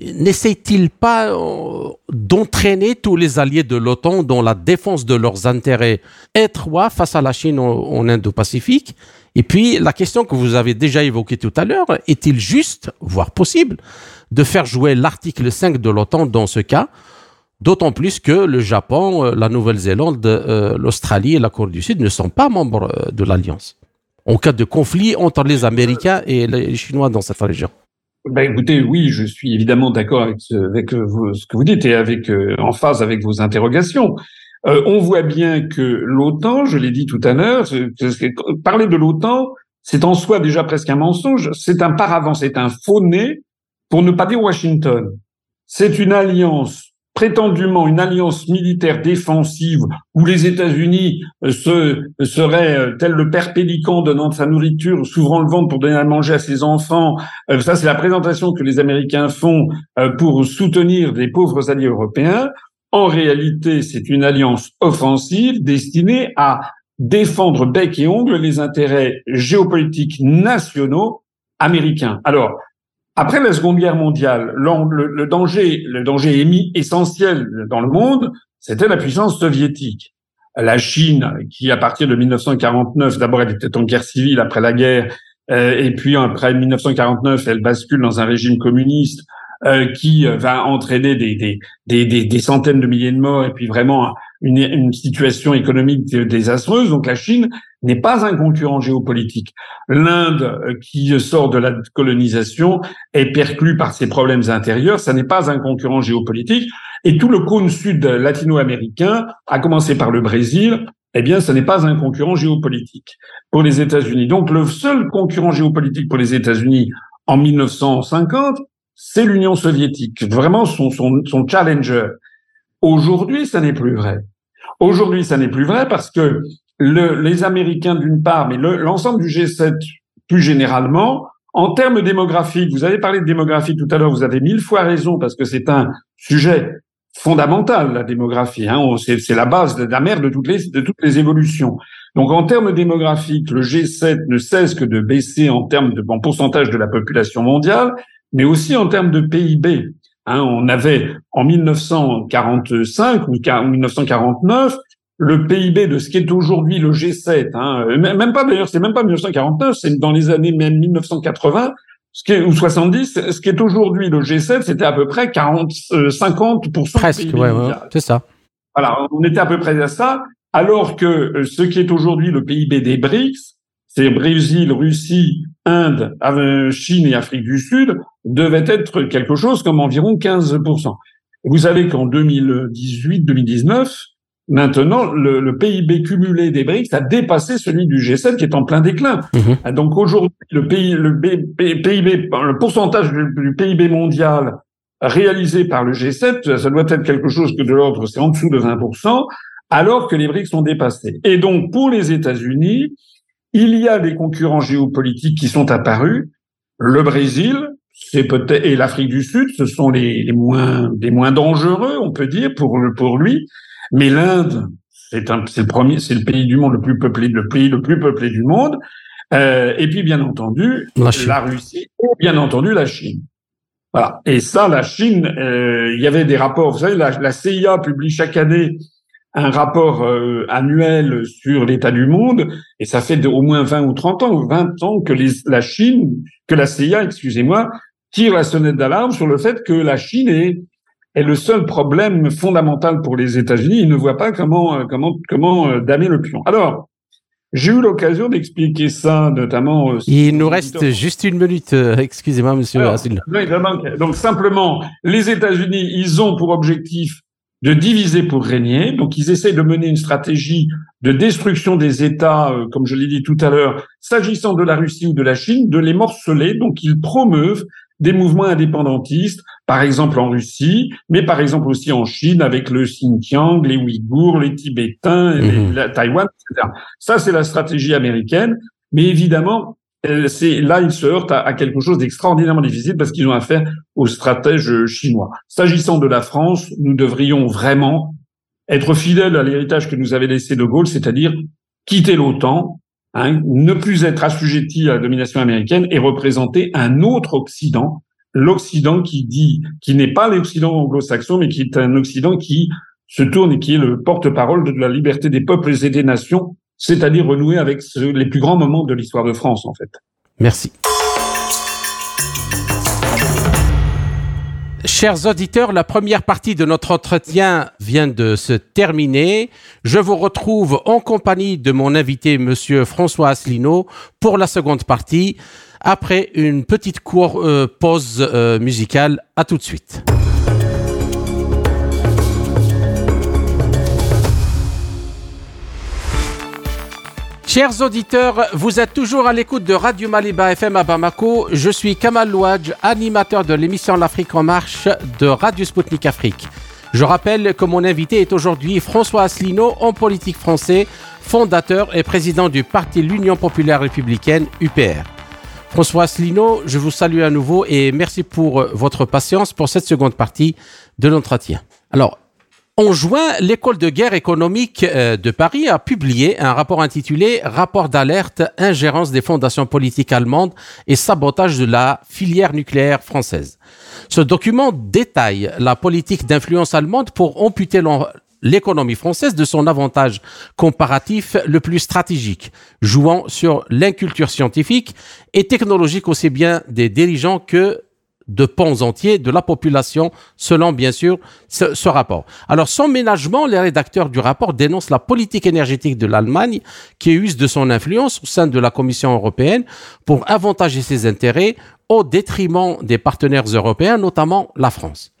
n'essaie-t-il pas euh, d'entraîner tous les alliés de l'OTAN dans la défense de leurs intérêts étroits face à la Chine en, en Indo-Pacifique? Et puis, la question que vous avez déjà évoquée tout à l'heure, est-il juste, voire possible, de faire jouer l'article cinq de l'OTAN dans ce cas, d'autant plus que le Japon, la Nouvelle-Zélande, euh, l'Australie et la Corée du Sud ne sont pas membres euh, de l'Alliance, en cas de conflit entre les Américains et les Chinois dans cette région? Ben écoutez, oui, je suis évidemment d'accord avec ce, avec vous, ce que vous dites et avec euh, en phase avec vos interrogations. Euh, on voit bien que l'OTAN, je l'ai dit tout à l'heure, parler de l'OTAN, c'est en soi déjà presque un mensonge, c'est un paravent, c'est un faux-né, pour ne pas dire Washington. C'est une alliance, prétendument une alliance militaire défensive, où les États-Unis se, seraient tel le père Pélican donnant de sa nourriture, s'ouvrant le ventre pour donner à manger à ses enfants. Euh, ça, c'est la présentation que les Américains font euh, pour soutenir les pauvres alliés européens. En réalité, c'est une alliance offensive destinée à défendre bec et ongle les intérêts géopolitiques nationaux américains. Alors, après la Seconde Guerre mondiale, le, le danger, le danger émis essentiel dans le monde, c'était la puissance soviétique. La Chine, qui à partir de mille neuf cent quarante-neuf, d'abord elle était en guerre civile après la guerre, euh, et puis après mille neuf cent quarante-neuf, elle bascule dans un régime communiste. Euh, qui va entraîner des, des, des, des, des centaines de milliers de morts et puis vraiment une, une situation économique désastreuse. Donc la Chine n'est pas un concurrent géopolitique. L'Inde, qui sort de la colonisation, est perclue par ses problèmes intérieurs. Ça n'est pas un concurrent géopolitique. Et tout le cône sud latino-américain, à commencer par le Brésil, eh bien, ce n'est pas un concurrent géopolitique pour les États-Unis. Donc le seul concurrent géopolitique pour les États-Unis en mille neuf cent cinquante, c'est l'Union soviétique, vraiment son, son, son challenger. Aujourd'hui, ça n'est plus vrai. Aujourd'hui, ça n'est plus vrai parce que le, les Américains, d'une part, mais le, l'ensemble du G sept, plus généralement, en termes démographiques, vous avez parlé de démographie tout à l'heure, vous avez mille fois raison parce que c'est un sujet fondamental, la démographie. Hein, c'est, c'est la base, la mère de toutes les, de toutes les évolutions. Donc, en termes démographiques, le G sept ne cesse que de baisser en termes de en pourcentage de la population mondiale, mais aussi en termes de P I B. Hein, on avait en mille neuf cent quarante-cinq ou mille neuf cent quarante-neuf le P I B de ce qui est aujourd'hui le G sept. Hein, même pas d'ailleurs, c'est même pas mille neuf cent quarante-neuf, c'est dans les années même mille neuf cent quatre-vingts, ce qui est, ou soixante-dix. Ce qui est aujourd'hui le G sept, c'était à peu près quarante, cinquante pour cent Presque, du P I B ouais, mondial. ouais, c'est ça. Voilà, on était à peu près à ça, alors que ce qui est aujourd'hui le P I B des BRICS, c'est Brésil, Russie, Inde, Chine et Afrique du Sud, devait être quelque chose comme environ quinze pour cent. Vous savez qu'en deux mille dix-huit deux mille dix-neuf, maintenant, le, le P I B cumulé des BRICS a dépassé celui du G sept qui est en plein déclin. Mmh. Donc aujourd'hui, le, pays, le P I B, le pourcentage du P I B mondial réalisé par le G sept, ça doit être quelque chose que de l'ordre, c'est en dessous de vingt pour cent, alors que les BRICS sont dépassés. Et donc, pour les États-Unis, il y a des concurrents géopolitiques qui sont apparus. Le Brésil, c'est peut-être, et l'Afrique du Sud, ce sont les, les moins, les moins dangereux, on peut dire, pour, pour lui. Mais l'Inde, c'est un, c'est le premier, c'est le pays du monde le plus peuplé, le pays le plus peuplé du monde. Euh, et puis, bien entendu, la, la Russie, et bien entendu, la Chine. Voilà. Et ça, la Chine, euh, il y avait des rapports. Vous savez, la, la C I A publie chaque année un rapport euh, annuel sur l'état du monde, et ça fait de, au moins vingt ou trente ans, ou vingt ans que les, la Chine, que la C I A, excusez-moi, tire la sonnette d'alarme sur le fait que la Chine est, est le seul problème fondamental pour les États-Unis. Ils ne voient pas comment, comment, comment euh, damer le pion. Alors, j'ai eu l'occasion d'expliquer ça, notamment. Euh, Il nous reste éditeurs. Juste une minute. Euh, excusez-moi, monsieur Assil. Donc, simplement, les États-Unis, ils ont pour objectif de diviser pour régner. Donc, ils essaient de mener une stratégie de destruction des États, euh, comme je l'ai dit tout à l'heure, s'agissant de la Russie ou de la Chine, de les morceler. Donc, ils promeuvent des mouvements indépendantistes, par exemple en Russie, mais par exemple aussi en Chine, avec le Xinjiang, les Ouïghours, les Tibétains, mmh. les, la Taïwan, et cetera. Ça, c'est la stratégie américaine. Mais évidemment, euh, c'est là, ils se heurtent à, à quelque chose d'extraordinairement difficile parce qu'ils ont affaire aux stratèges chinois. S'agissant de la France, nous devrions vraiment être fidèles à l'héritage que nous avait laissé De Gaulle, c'est-à-dire quitter l'OTAN, hein, ne plus être assujettis à la domination américaine et représenter un autre Occident, l'Occident qui dit, qui n'est pas l'Occident anglo-saxon, mais qui est un Occident qui se tourne et qui est le porte-parole de la liberté des peuples et des nations, c'est-à-dire renouer avec ce, les plus grands moments de l'histoire de France, en fait. Merci. Chers auditeurs, la première partie de notre entretien vient de se terminer. Je vous retrouve en compagnie de mon invité, Monsieur François Asselineau, pour la seconde partie, après une petite courte euh, pause euh, musicale. À tout de suite. Chers auditeurs, vous êtes toujours à l'écoute de Radio Maliba F M à Bamako. Je suis Kamal Louadj, animateur de l'émission L'Afrique en marche de Radio Sputnik Afrique. Je rappelle que mon invité est aujourd'hui François Asselineau, homme politique français, fondateur et président du parti l'Union populaire républicaine, U P R. François Asselineau, je vous salue à nouveau et merci pour votre patience pour cette seconde partie de l'entretien. Alors, en juin, l'école de guerre économique de Paris a publié un rapport intitulé « Rapport d'alerte, ingérence des fondations politiques allemandes et sabotage de la filière nucléaire française ». Ce document détaille la politique d'influence allemande pour amputer l'économie française de son avantage comparatif le plus stratégique, jouant sur l'inculture scientifique et technologique aussi bien des dirigeants que de pans entiers de la population, selon bien sûr ce, ce rapport. Alors, sans ménagement, les rédacteurs du rapport dénoncent la politique énergétique de l'Allemagne qui use de son influence au sein de la Commission européenne pour avantager ses intérêts au détriment des partenaires européens, notamment la France.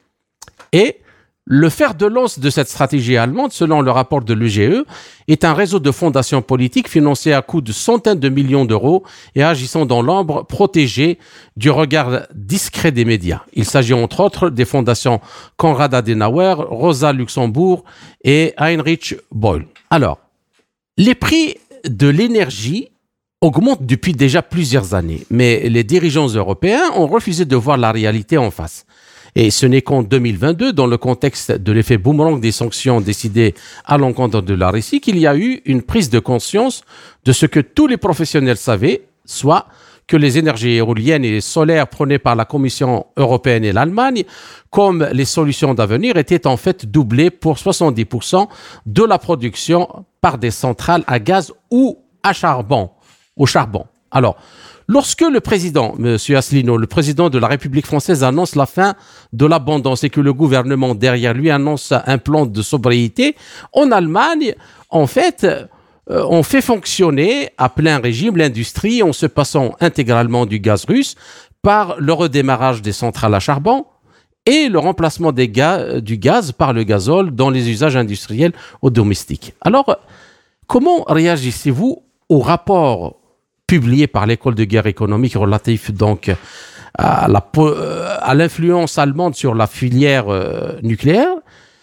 Et le fer de lance de cette stratégie allemande, selon le rapport de l'U G E, est un réseau de fondations politiques financées à coût de centaines de millions d'euros et agissant dans l'ombre, protégées du regard discret des médias. Il s'agit entre autres des fondations Konrad Adenauer, Rosa Luxembourg et Heinrich Böll. Alors, les prix de l'énergie augmentent depuis déjà plusieurs années, mais les dirigeants européens ont refusé de voir la réalité en face. Et ce n'est qu'en deux mille vingt-deux, dans le contexte de l'effet boomerang des sanctions décidées à l'encontre de la Russie, qu'il y a eu une prise de conscience de ce que tous les professionnels savaient, soit que les énergies éoliennes et solaires prônées par la Commission européenne et l'Allemagne, comme les solutions d'avenir, étaient en fait doublées pour soixante-dix pour cent de la production par des centrales à gaz ou à charbon, au charbon. Alors, lorsque le président, M. Asselineau, le président de la République française, annonce la fin de l'abondance et que le gouvernement derrière lui annonce un plan de sobriété, en Allemagne, en fait, euh, on fait fonctionner à plein régime l'industrie en se passant intégralement du gaz russe par le redémarrage des centrales à charbon et le remplacement des ga- du gaz par le gazole dans les usages industriels ou domestiques. Alors, comment réagissez-vous au rapport publié par l'école de guerre économique relatif donc à, la, à l'influence allemande sur la filière euh, nucléaire,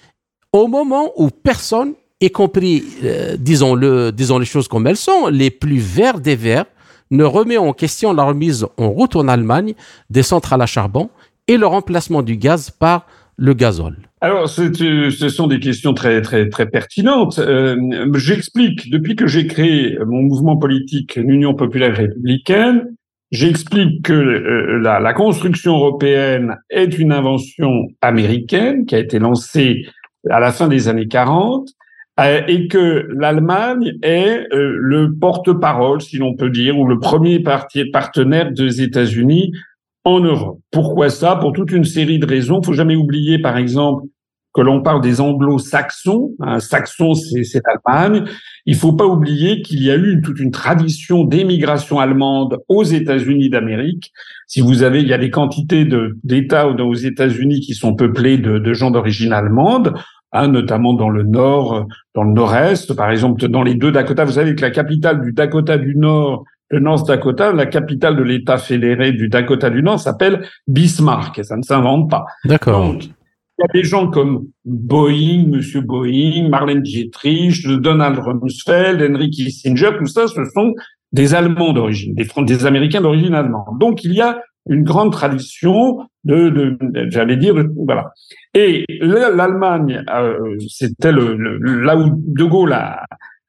au moment où personne, y compris, euh, disons-le, disons les choses comme elles sont, les plus verts des verts, ne remet en question la remise en route en Allemagne des centrales à charbon et le remplacement du gaz par le gazole. Alors, c'est, ce sont des questions très très très pertinentes. Euh, j'explique, depuis que j'ai créé mon mouvement politique, l'Union populaire républicaine, j'explique que euh, la, la construction européenne est une invention américaine qui a été lancée à la fin des années quarante euh, et que l'Allemagne est euh, le porte-parole, si l'on peut dire, ou le premier parti, partenaire des États-Unis en Europe. Pourquoi ça? Pour toute une série de raisons. Il faut jamais oublier, par exemple, que l'on parle des anglo-saxons. Un saxon, c'est, c'est l'Allemagne. Il faut pas oublier qu'il y a eu une, toute une tradition d'émigration allemande aux États-Unis d'Amérique. Si vous avez, il y a des quantités de, d'États aux États-Unis qui sont peuplés de, de gens d'origine allemande, hein, notamment dans le nord, dans le nord-est, par exemple, dans les deux Dakota. Vous savez que la capitale du Dakota du Nord, le North Dakota, la capitale de l'État fédéré du Dakota du Nord s'appelle Bismarck, et ça ne s'invente pas. D'accord. Donc, il y a des gens comme Boeing, Monsieur Boeing, Marlène Dietrich, Donald Rumsfeld, Henry Kissinger, tout ça, ce sont des Allemands d'origine, des, des Américains d'origine allemande. Donc, il y a une grande tradition de, de, de j'allais dire, de, voilà. Et l'Allemagne, euh, c'était le, le, là où De Gaulle a,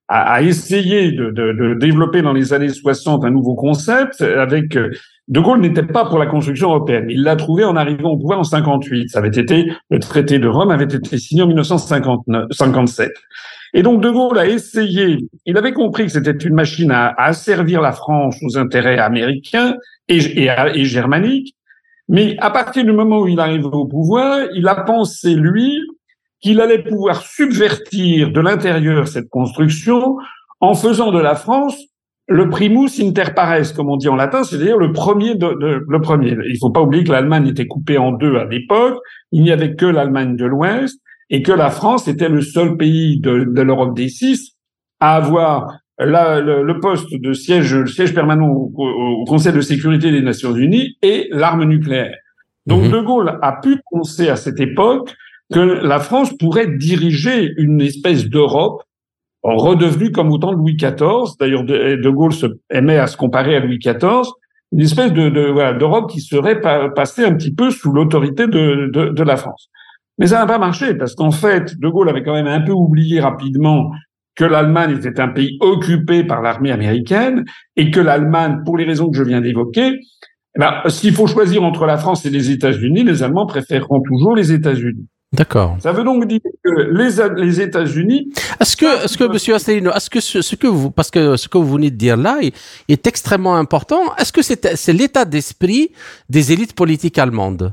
a, a essayé de, de, de développer dans les années soixante un nouveau concept avec De Gaulle n'était pas pour la construction européenne. Il l'a trouvé en arrivant au pouvoir en cinquante-huit. Ça avait été, le traité de Rome avait été signé en mille neuf cent cinquante-sept. Et donc De Gaulle a essayé, il avait compris que c'était une machine à, à asservir la France aux intérêts américains et, et, et germaniques. Mais à partir du moment où il arrive au pouvoir, il a pensé, lui, qu'il allait pouvoir subvertir de l'intérieur cette construction en faisant de la France le primus inter pares, comme on dit en latin, c'est-à-dire le premier de, de le premier. Il faut pas oublier que l'Allemagne était coupée en deux à l'époque. Il n'y avait que l'Allemagne de l'Ouest et que la France était le seul pays de, de l'Europe des six à avoir la, le, le poste de siège, le siège permanent au, au Conseil de sécurité des Nations Unies et l'arme nucléaire. Donc mmh. De Gaulle a pu penser à cette époque que la France pourrait diriger une espèce d'Europe redevenu comme au temps de Louis quatorze. D'ailleurs, De, de Gaulle se aimait à se comparer à Louis quatorze. Une espèce de, de voilà, d'Europe qui serait pa- passée un petit peu sous l'autorité de, de, de la France. Mais ça n'a pas marché parce qu'en fait, De Gaulle avait quand même un peu oublié rapidement que l'Allemagne était un pays occupé par l'armée américaine et que l'Allemagne, pour les raisons que je viens d'évoquer, eh ben, s'il faut choisir entre la France et les États-Unis, les Allemands préféreront toujours les États-Unis. D'accord. Ça veut donc dire que les, les États-Unis. Est-ce que, est-ce que, Monsieur Asselineau, est-ce que ce, ce que vous, parce que ce que vous venez de dire là est, est extrêmement important. Est-ce que c'est, c'est l'état d'esprit des élites politiques allemandes?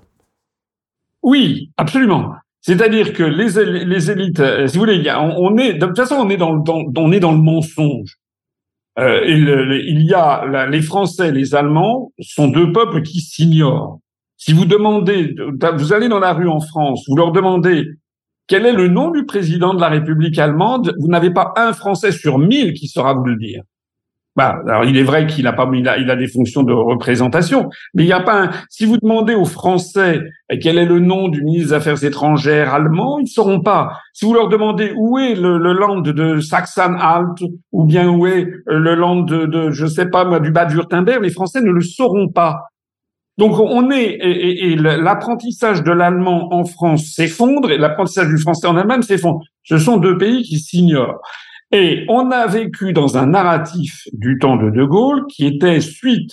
Oui, absolument. C'est-à-dire que les, les élites, si vous voulez, on, on est, de toute façon, on est dans le, dans, on est dans le mensonge. Euh, il, il y a la, les Français, les Allemands sont deux peuples qui s'ignorent. Si vous demandez, vous allez dans la rue en France, vous leur demandez quel est le nom du président de la République allemande, vous n'avez pas un Français sur mille qui saura vous le dire. Bah, alors il est vrai qu'il a pas, il a, il a des fonctions de représentation, mais il n'y a pas un. Si vous demandez aux Français quel est le nom du ministre des Affaires étrangères allemand, ils ne sauront pas. Si vous leur demandez où est le, le land de Sachsen-Anhalt ou bien où est le land de, de je sais pas moi, du Bade-Württemberg, les Français ne le sauront pas. Donc on est et, et, et l'apprentissage de l'allemand en France s'effondre et l'apprentissage du français en Allemagne s'effondre. Ce sont deux pays qui s'ignorent. Et on a vécu dans un narratif du temps de De Gaulle qui était suite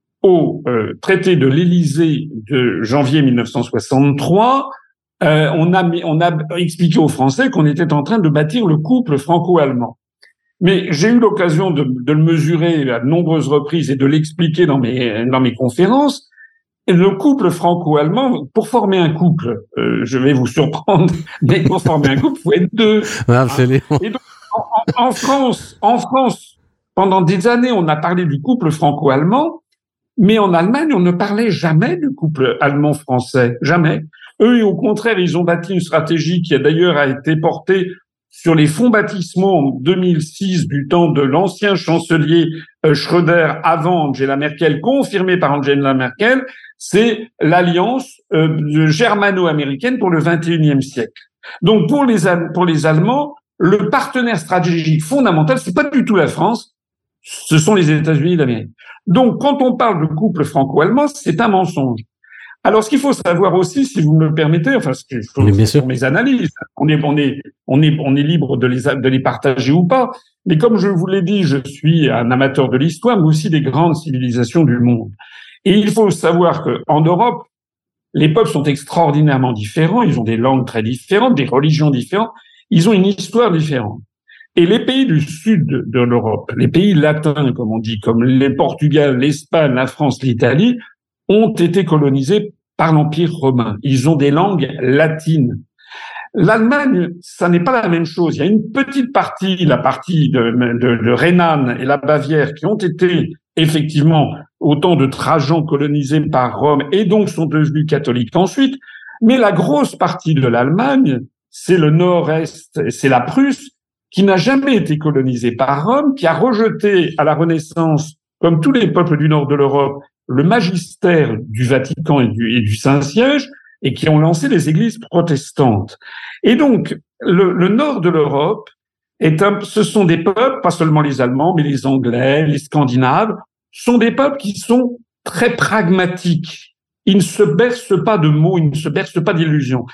au euh, traité de l'Élysée de janvier mille neuf cent soixante-trois. Euh, on a mis, on a expliqué aux Français qu'on était en train de bâtir le couple franco-allemand. Mais j'ai eu l'occasion de, de le mesurer à de nombreuses reprises et de l'expliquer dans mes dans mes conférences. Et le couple franco-allemand, pour former un couple, euh, je vais vous surprendre, mais pour former un couple, il faut être deux. Absolument. Et donc, en, en France, en France, pendant des années, on a parlé du couple franco-allemand, mais en Allemagne, on ne parlait jamais du couple allemand-français, jamais. Eux, au contraire, ils ont bâti une stratégie qui a d'ailleurs a été portée sur les fonds baptismaux en deux mille six du temps de l'ancien chancelier euh, Schröder avant Angela Merkel, confirmé par Angela Merkel, c'est l'alliance euh, germano-américaine pour le vingt et unième siècle. Donc pour les pour les Allemands, le partenaire stratégique fondamental, c'est pas du tout la France, ce sont les États-Unis d'Amérique. Donc quand on parle de couple franco-allemand, c'est un mensonge. Alors, ce qu'il faut savoir aussi, si vous me le permettez, enfin, ce qu'il faut, bien sûr. pour mes analyses, on est, on est, on est, on est libre de les, de les partager ou pas. Mais comme je vous l'ai dit, je suis un amateur de l'histoire, mais aussi des grandes civilisations du monde. Et il faut savoir que, en Europe, les peuples sont extraordinairement différents. Ils ont des langues très différentes, des religions différentes. Ils ont une histoire différente. Et les pays du sud de l'Europe, les pays latins, comme on dit, comme le Portugal, l'Espagne, la France, l'Italie, ont été colonisés par l'Empire romain. Ils ont des langues latines. L'Allemagne, ça n'est pas la même chose. Il y a une petite partie, la partie de, de, de Rhénane et la Bavière, qui ont été effectivement au temps de Trajan colonisés par Rome et donc sont devenus catholiques ensuite. Mais la grosse partie de l'Allemagne, c'est le nord-est, c'est la Prusse, qui n'a jamais été colonisée par Rome, qui a rejeté à la Renaissance, comme tous les peuples du nord de l'Europe, le magistère du Vatican et du, et du Saint-Siège, et qui ont lancé les églises protestantes. Et donc, le, le nord de l'Europe, est un, ce sont des peuples, pas seulement les Allemands, mais les Anglais, les Scandinaves, sont des peuples qui sont très pragmatiques. Ils ne se bercent pas de mots, ils ne se bercent pas d'illusions.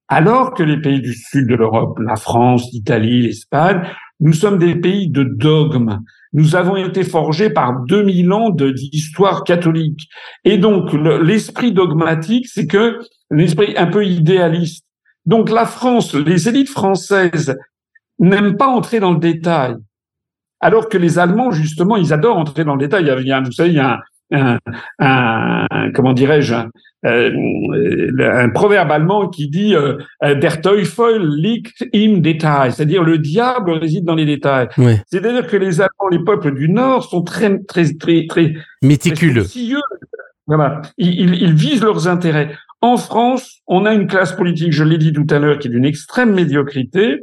Alors que les pays du sud de l'Europe, la France, l'Italie, l'Espagne, nous sommes des pays de dogmes. Nous avons été forgés par deux mille ans de, d'histoire catholique. Et donc, le, l'esprit dogmatique, c'est que l'esprit un peu idéaliste. Donc, la France, les élites françaises n'aiment pas entrer dans le détail. Alors que les Allemands, justement, ils adorent entrer dans le détail. Il y a, il y a vous savez, il y a un, un, un comment dirais-je, un, un proverbe allemand qui dit euh, Der Teufel liegt im Detail, c'est-à-dire le diable réside dans les détails. Oui. C'est-à-dire que les Allemands, les peuples du Nord, sont très, très, très, très méticuleux. Très voilà, ils, ils, ils visent leurs intérêts. En France, on a une classe politique, je l'ai dit tout à l'heure, qui est d'une extrême médiocrité.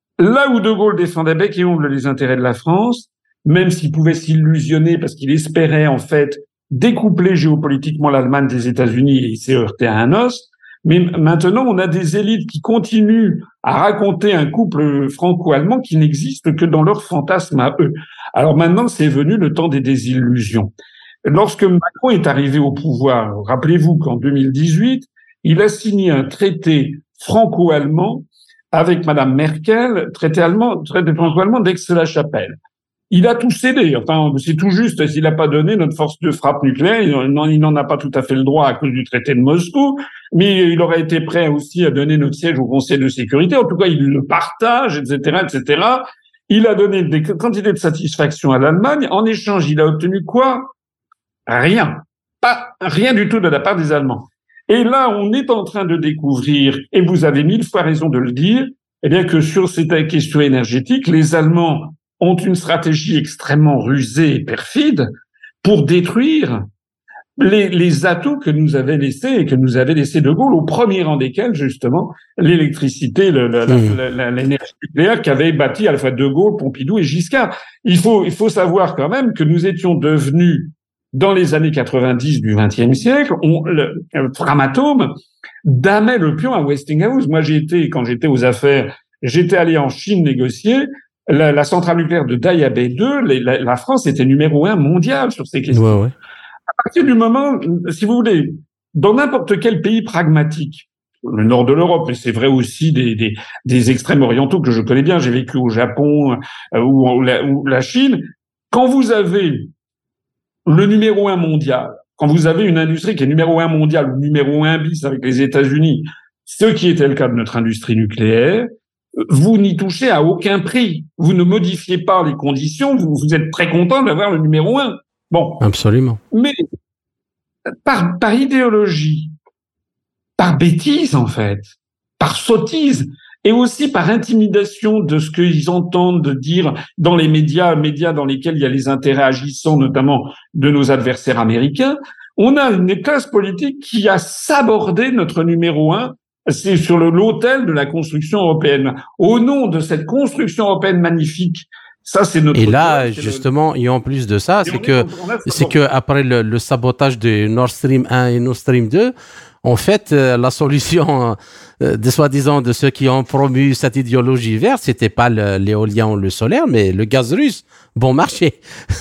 Là où De Gaulle défendait bec et ongle les intérêts de la France, même s'il pouvait s'illusionner parce qu'il espérait en fait découpler géopolitiquement l'Allemagne des États-Unis, et il s'est heurté à un os. Mais maintenant, on a des élites qui continuent à raconter un couple franco-allemand qui n'existe que dans leur fantasme à eux. Alors maintenant, c'est venu le temps des désillusions. Lorsque Macron est arrivé au pouvoir, rappelez-vous qu'en deux mille dix-huit, il a signé un traité franco-allemand avec Madame Merkel, traité allemand, traité franco-allemand d'Aix-la-Chapelle. Il a tout cédé. Enfin, c'est tout juste. S'il n'a pas donné notre force de frappe nucléaire, il n'en a pas tout à fait le droit à cause du traité de Moscou, mais il aurait été prêt aussi à donner notre siège au Conseil de sécurité. En tout cas, il le partage, et cetera, et cetera. Il a donné des quantités de satisfaction à l'Allemagne. En échange, il a obtenu quoi? Rien. Pas rien du tout de la part des Allemands. Et là, on est en train de découvrir, et vous avez mille fois raison de le dire, eh bien que sur cette question énergétique, les Allemands ont une stratégie extrêmement rusée et perfide pour détruire les, les atouts que nous avait laissés et que nous avait laissé De Gaulle, au premier rang desquels, justement, l'électricité, le, le, mmh. la, la, l'énergie nucléaire qu'avaient bâti à la fois De Gaulle, Pompidou et Giscard. Il faut, il faut savoir quand même que nous étions devenus, dans les années quatre-vingt-dix du vingtième siècle, on, le, le Framatome damait le pion à Westinghouse. Moi, j'ai été, quand j'étais aux affaires, j'étais allé en Chine négocier. La, la centrale nucléaire de Daya B deux, les, la, la France était numéro un mondial sur ces questions. Ouais, ouais. À partir du moment, si vous voulez, dans n'importe quel pays pragmatique, le nord de l'Europe, mais c'est vrai aussi des, des, des extrêmes orientaux que je connais bien, j'ai vécu au Japon euh, ou, ou, la, ou la Chine, quand vous avez le numéro un mondial, quand vous avez une industrie qui est numéro un mondial ou numéro un bis avec les États-Unis, ce qui était le cas de notre industrie nucléaire, vous n'y touchez à aucun prix. Vous ne modifiez pas les conditions, vous, vous êtes très content d'avoir le numéro un. Bon. Absolument. Mais par, par idéologie, par bêtise en fait, par sottise, et aussi par intimidation de ce qu'ils entendent dire dans les médias, médias dans lesquels il y a les intérêts agissants, notamment de nos adversaires américains, on a une classe politique qui a sabordé notre numéro un. C'est sur le, l'autel de la construction européenne. Au nom de cette construction européenne magnifique, ça c'est notre... Et là, toile, justement, le... et en plus de ça, et c'est que, c'est que après le, le sabotage de Nord Stream un et Nord Stream deux, en fait, euh, la solution euh, de soi-disant de ceux qui ont promu cette idéologie verte, c'était pas le, l'éolien ou le solaire, mais le gaz russe. Bon marché.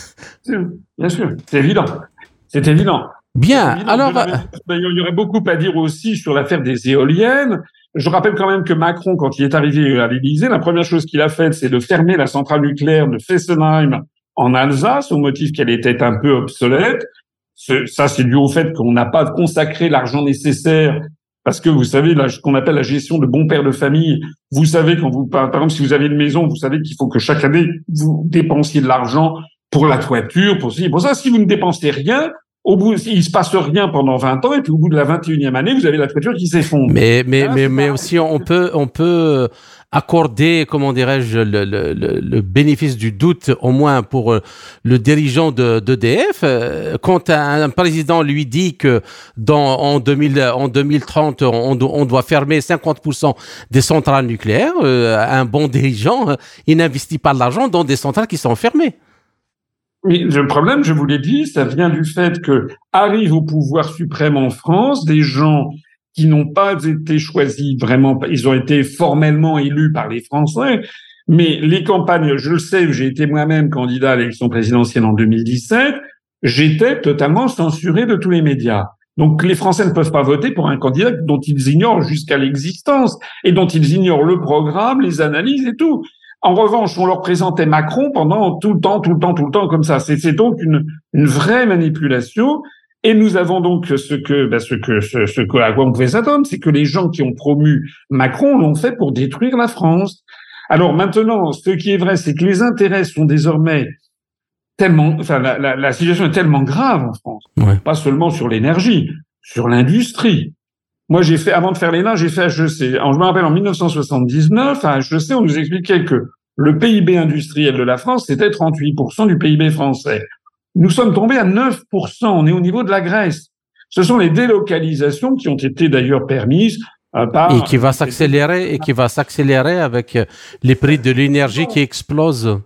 Bien sûr, c'est évident. C'est évident. Bien, alors... D'ailleurs, il y aurait beaucoup à dire aussi sur l'affaire des éoliennes. Je rappelle quand même que Macron, quand il est arrivé à l'Élysée, la première chose qu'il a faite, c'est de fermer la centrale nucléaire de Fessenheim en Alsace, au motif qu'elle était un peu obsolète. Ce, ça, c'est dû au fait qu'on n'a pas consacré l'argent nécessaire, parce que vous savez, là, ce qu'on appelle la gestion de bon père de famille, vous savez, quand vous, par exemple, si vous avez une maison, vous savez qu'il faut que chaque année, vous dépensiez de l'argent pour la toiture, pour ci, pour ça. Si vous ne dépensez rien, au bout, il se passe rien pendant vingt ans, et puis au bout de la vingt et unième année, vous avez la toiture qui s'effondre. Mais, mais, là, mais, mais aussi, on peut, on peut accorder, comment dirais-je, le, le, le, le bénéfice du doute, au moins pour le dirigeant de, d'E D F. Quand un, un président lui dit que dans, en deux mille, en deux mille trente, on, on doit fermer cinquante pour cent des centrales nucléaires, un bon dirigeant, il n'investit pas de l'argent dans des centrales qui sont fermées. Mais le problème, je vous l'ai dit, ça vient du fait que arrivent au pouvoir suprême en France des gens qui n'ont pas été choisis vraiment, ils ont été formellement élus par les Français, mais les campagnes, je le sais, j'ai été moi-même candidat à l'élection présidentielle en deux mille dix-sept, j'étais totalement censuré de tous les médias. Donc les Français ne peuvent pas voter pour un candidat dont ils ignorent jusqu'à l'existence et dont ils ignorent le programme, les analyses et tout. En revanche, on leur présentait Macron pendant tout le temps, tout le temps, tout le temps comme ça. C'est, c'est donc une, une vraie manipulation. Et nous avons donc ce que, ben ce que, ce, ce à quoi on pouvait s'attendre, c'est que les gens qui ont promu Macron l'ont fait pour détruire la France. Alors maintenant, ce qui est vrai, c'est que les intérêts sont désormais tellement, enfin, la, la, la situation est tellement grave en France. Ouais. Pas seulement sur l'énergie, sur l'industrie. Moi, j'ai fait, avant de faire l'E N A, j'ai fait H E C. Alors, je me rappelle, en mille neuf cent soixante-dix-neuf, à H E C, on nous expliquait que le P I B industriel de la France, c'était trente-huit pour cent du P I B français. Nous sommes tombés à neuf pour cent. On est au niveau de la Grèce. Ce sont les délocalisations qui ont été d'ailleurs permises euh, par... Et qui va s'accélérer, et qui va s'accélérer avec les prix de l'énergie qui explosent.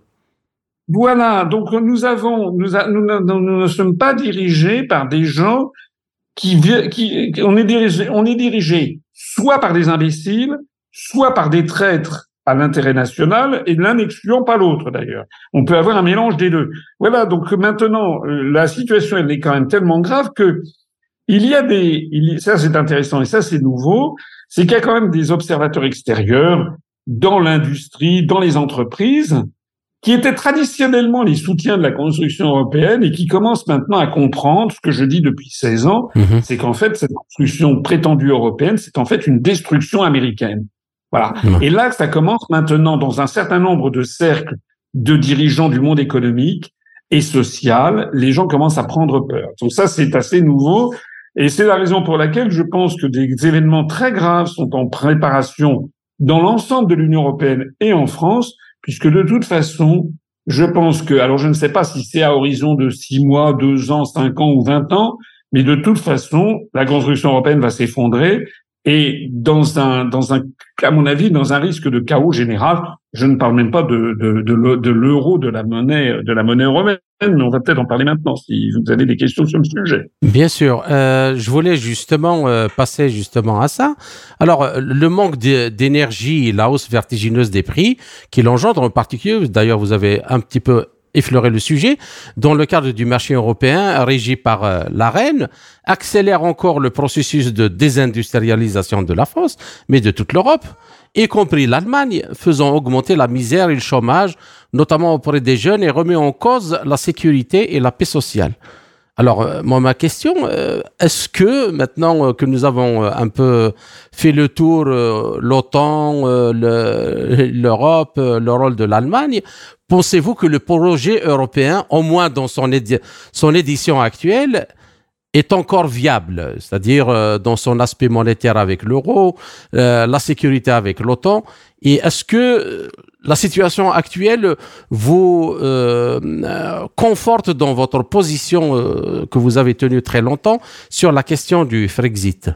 Voilà. Donc, nous avons, nous, a, nous, nous, nous ne sommes pas dirigés par des gens qui, qui, on est dirigé, on est dirigé soit par des imbéciles, soit par des traîtres à l'intérêt national, et l'un n'excluant pas l'autre d'ailleurs. On peut avoir un mélange des deux. Voilà, donc maintenant, la situation, elle est quand même tellement grave que il y a des... Il, ça, c'est intéressant, et ça, c'est nouveau, c'est qu'il y a quand même des observateurs extérieurs dans l'industrie, dans les entreprises, qui étaient traditionnellement les soutiens de la construction européenne et qui commencent maintenant à comprendre ce que je dis depuis seize ans, mmh. c'est qu'en fait, cette construction prétendue européenne, c'est en fait une destruction américaine. Voilà. Mmh. Et là, ça commence maintenant dans un certain nombre de cercles de dirigeants du monde économique et social. Les gens commencent à prendre peur. Donc ça, c'est assez nouveau. Et c'est la raison pour laquelle je pense que des événements très graves sont en préparation dans l'ensemble de l'Union européenne et en France, puisque de toute façon, je pense que, alors je ne sais pas si c'est à horizon de six mois, deux ans, cinq ans ou vingt ans, mais de toute façon, la construction européenne va s'effondrer. Et dans un, dans un, à mon avis, dans un risque de chaos général, je ne parle même pas de, de, de, de l'euro, de la monnaie, de la monnaie européenne, mais on va peut-être en parler maintenant si vous avez des questions sur le sujet. Bien sûr. Euh, je voulais justement euh, passer justement à ça. Alors, le manque d'énergie, la hausse vertigineuse des prix qui l'engendre en particulier, d'ailleurs, vous avez un petit peu effleurer le sujet, dans le cadre du marché européen régi par euh, l'AREN, accélère encore le processus de désindustrialisation de la France, mais de toute l'Europe, y compris l'Allemagne, faisant augmenter la misère et le chômage, notamment auprès des jeunes, et remet en cause la sécurité et la paix sociale. Alors, euh, moi, ma question, euh, est-ce que, maintenant euh, que nous avons euh, un peu fait le tour, euh, l'OTAN, euh, le, l'Europe, euh, le rôle de l'Allemagne, pensez-vous que le projet européen, au moins dans son, édi- son édition actuelle, est encore viable, c'est-à-dire euh, dans son aspect monétaire avec l'euro, euh, la sécurité avec l'OTAN, et est-ce que euh, la situation actuelle vous euh, euh, conforte dans votre position euh, que vous avez tenue très longtemps sur la question du Frexit?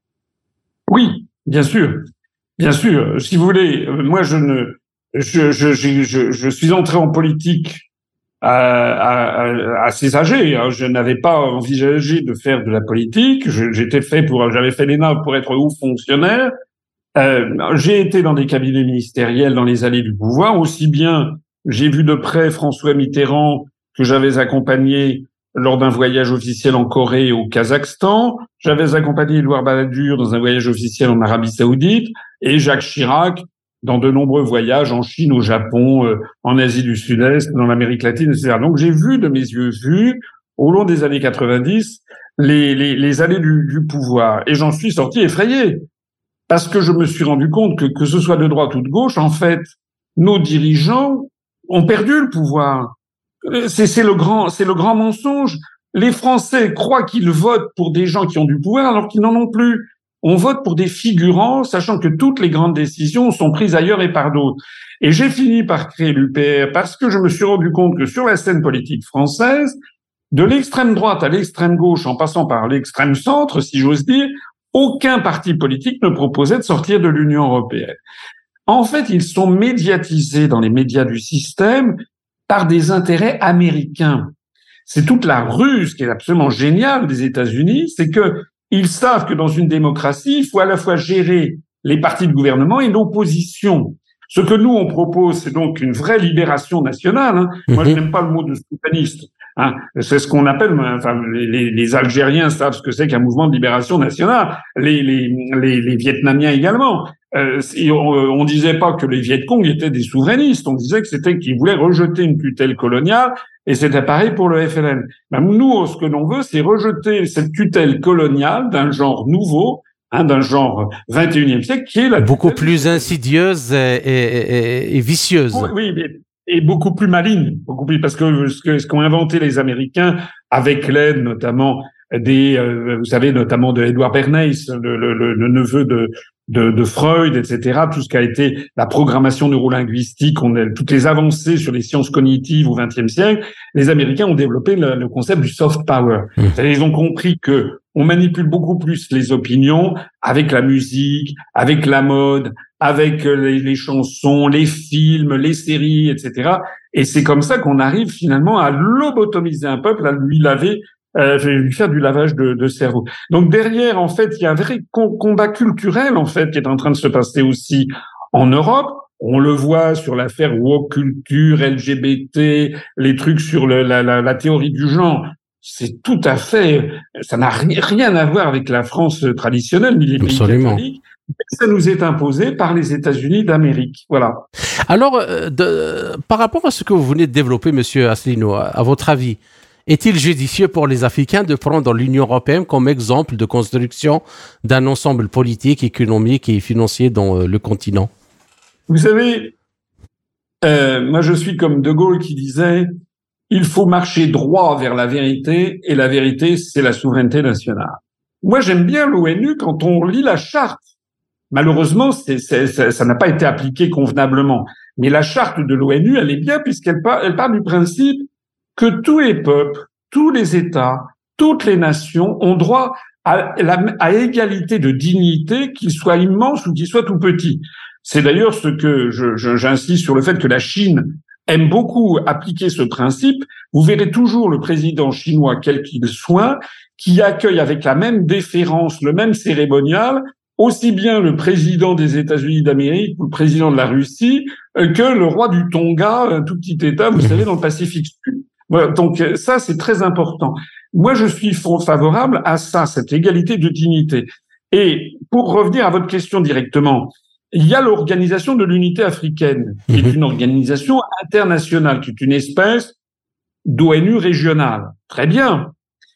Oui, bien sûr, bien sûr. Si vous voulez, moi je ne, je, je, je, je, je suis entré en politique assez âgé. Je n'avais pas envisagé de faire de la politique. Je, j'étais fait pour, j'avais fait l'E N A pour être haut fonctionnaire. Euh, j'ai été dans des cabinets ministériels dans les allées du pouvoir. Aussi bien, j'ai vu de près François Mitterrand que j'avais accompagné lors d'un voyage officiel en Corée et au Kazakhstan. J'avais accompagné Édouard Balladur dans un voyage officiel en Arabie Saoudite et Jacques Chirac dans de nombreux voyages en Chine, au Japon, euh, en Asie du Sud-Est, dans l'Amérique latine, et cetera. Donc j'ai vu de mes yeux vus, au long des années quatre-vingt-dix, les, les, les années du, du pouvoir. Et j'en suis sorti effrayé. Parce que je me suis rendu compte que, que ce soit de droite ou de gauche, en fait, nos dirigeants ont perdu le pouvoir. C'est, c'est le grand, c'est le grand mensonge. Les Français croient qu'ils votent pour des gens qui ont du pouvoir alors qu'ils n'en ont plus. On vote pour des figurants, sachant que toutes les grandes décisions sont prises ailleurs et par d'autres. Et j'ai fini par créer l'U P R parce que je me suis rendu compte que sur la scène politique française, de l'extrême droite à l'extrême gauche, en passant par l'extrême centre, si j'ose dire, aucun parti politique ne proposait de sortir de l'Union européenne. En fait, ils sont médiatisés dans les médias du système par des intérêts américains. C'est toute la ruse qui est absolument géniale des États-Unis, c'est que ils savent que dans une démocratie, il faut à la fois gérer les partis de gouvernement et l'opposition. Ce que nous, on propose, c'est donc une vraie libération nationale. Hein. Mmh. Moi, je n'aime pas le mot de souverainisme. Hein. C'est ce qu'on appelle, enfin, les, les Algériens savent ce que c'est qu'un mouvement de libération nationale. Les, les, les, les Vietnamiens également. Euh, on, on disait pas que les Viet Cong étaient des souverainistes. On disait que c'était qu'ils voulaient rejeter une tutelle coloniale. Et c'était pareil pour le F L N. Ben, nous, ce que l'on veut, c'est rejeter cette tutelle coloniale d'un genre nouveau, hein, d'un genre vingt et unième siècle, qui est la beaucoup plus insidieuse et, et, et, et vicieuse. Oui, mais et beaucoup plus maligne, beaucoup plus, parce que ce, que, ce qu'ont inventé les Américains, avec l'aide notamment des, euh, vous savez, notamment de Edward Bernays, le, le, le, le neveu de, de, de Freud, et cetera, tout ce qui a été la programmation neurolinguistique, on a, toutes les avancées sur les sciences cognitives au vingtième siècle, les Américains ont développé le, le concept du soft power. Mmh. Ils ont compris que on manipule beaucoup plus les opinions avec la musique, avec la mode, avec les, les chansons, les films, les séries, et cetera. Et c'est comme ça qu'on arrive finalement à lobotomiser un peuple, à lui laver, euh, lui faire du lavage de, de cerveau. Donc derrière, en fait, il y a un vrai combat culturel, en fait, qui est en train de se passer aussi en Europe. On le voit sur l'affaire woke culture, L G B T, les trucs sur le, la, la, la théorie du genre. C'est tout à fait, ça n'a rien à voir avec la France traditionnelle, ni les pays catholiques. Ça nous est imposé par les États-Unis d'Amérique. Voilà. Alors, de, par rapport à ce que vous venez de développer, Monsieur Asselineau, à votre avis, est-il judicieux pour les Africains de prendre l'Union européenne comme exemple de construction d'un ensemble politique, économique et financier dans le continent? Vous savez, euh, moi je suis comme De Gaulle qui disait « Il faut marcher droit vers la vérité, et la vérité, c'est la souveraineté nationale. » Moi j'aime bien l'ONU quand on lit la charte. Malheureusement, c'est, c'est, c'est, ça n'a pas été appliqué convenablement. Mais la charte de l'ONU, elle est bien puisqu'elle part, elle part du principe que tous les peuples, tous les États, toutes les nations ont droit à, la, à égalité de dignité, qu'ils soient immenses ou qu'ils soient tout petits. C'est d'ailleurs ce que je, je, j'insiste sur le fait que la Chine aime beaucoup appliquer ce principe. Vous verrez toujours le président chinois, quel qu'il soit, qui accueille avec la même déférence, le même cérémonial, aussi bien le président des États-Unis d'Amérique ou le président de la Russie euh, que le roi du Tonga, un tout petit État, vous savez, dans le Pacifique Sud. Voilà, donc ça, c'est très important. Moi, je suis favorable à ça, cette égalité de dignité. Et pour revenir à votre question directement, il y a l'Organisation de l'Unité africaine, qui est une organisation internationale, qui est une espèce d'ONU régionale. Très bien.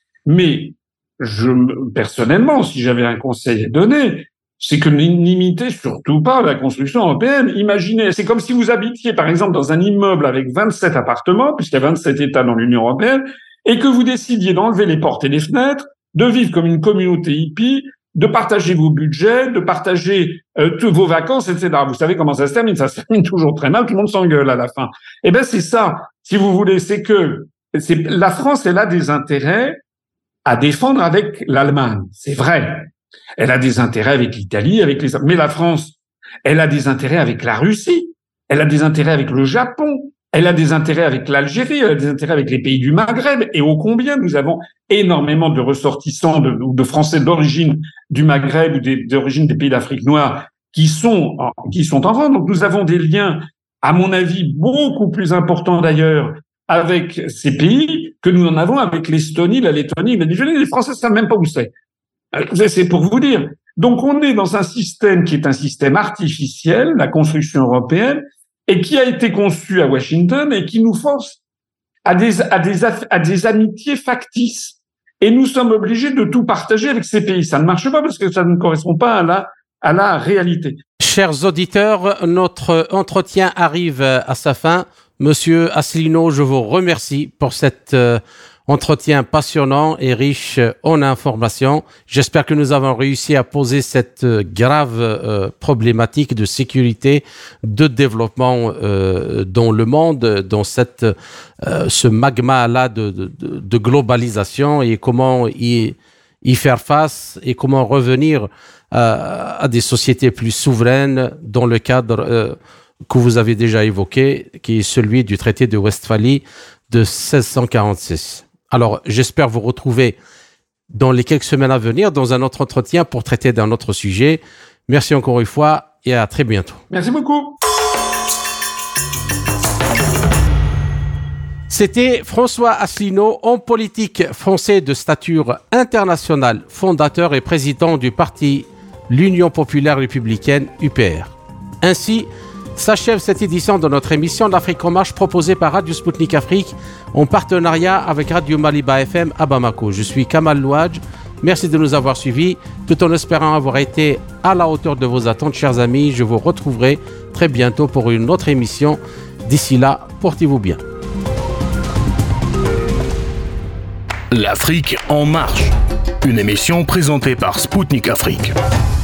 Mais je, personnellement, si j'avais un conseil à donner, c'est que n'imitez surtout pas la construction européenne. Imaginez, c'est comme si vous habitiez, par exemple, dans un immeuble avec vingt-sept appartements, puisqu'il y a vingt-sept États dans l'Union européenne, et que vous décidiez d'enlever les portes et les fenêtres, de vivre comme une communauté hippie, de partager vos budgets, de partager euh, toutes vos vacances, et cetera. Vous savez comment ça se termine? Ça se termine toujours très mal, tout le monde s'engueule à la fin. Eh ben, c'est ça, si vous voulez, c'est que c'est, la France, elle a des intérêts à défendre avec l'Allemagne. C'est vrai. Elle a des intérêts avec l'Italie, avec les, mais la France, elle a des intérêts avec la Russie. Elle a des intérêts avec le Japon. Elle a des intérêts avec l'Algérie. Elle a des intérêts avec les pays du Maghreb. Et ô combien nous avons énormément de ressortissants de, ou de Français d'origine du Maghreb ou des, d'origine des pays d'Afrique noire qui sont, qui sont en France. Donc nous avons des liens, à mon avis, beaucoup plus importants d'ailleurs avec ces pays que nous en avons avec l'Estonie, la Lettonie, la Lituanie. Les Français ne savent même pas où c'est. C'est pour vous dire. Donc, on est dans un système qui est un système artificiel, la construction européenne, et qui a été conçu à Washington et qui nous force à des, à des, à des amitiés factices. Et nous sommes obligés de tout partager avec ces pays. Ça ne marche pas parce que ça ne correspond pas à la, à la réalité. Chers auditeurs, notre entretien arrive à sa fin. Monsieur Asselineau, je vous remercie pour cet euh, entretien passionnant et riche en informations. J'espère que nous avons réussi à poser cette euh, grave euh, problématique de sécurité, de développement euh, dans le monde, dans cette, euh, ce magma-là de, de, de globalisation et comment y, y faire face et comment revenir à, à des sociétés plus souveraines dans le cadre euh, que vous avez déjà évoqué, qui est celui du traité de Westphalie de seize cent quarante-six. Alors, j'espère vous retrouver dans les quelques semaines à venir dans un autre entretien pour traiter d'un autre sujet. Merci encore une fois et à très bientôt. Merci beaucoup. C'était François Asselineau, homme politique français de stature internationale, fondateur et président du parti l'Union populaire républicaine U P R. Ainsi s'achève cette édition de notre émission L'Afrique en marche proposée par Radio Sputnik Afrique en partenariat avec Radio Maliba F M à Bamako. Je suis Kamal Louadj. Merci de nous avoir suivis. Tout en espérant avoir été à la hauteur de vos attentes, chers amis, je vous retrouverai très bientôt pour une autre émission. D'ici là, portez-vous bien. L'Afrique en marche, une émission présentée par Sputnik Afrique.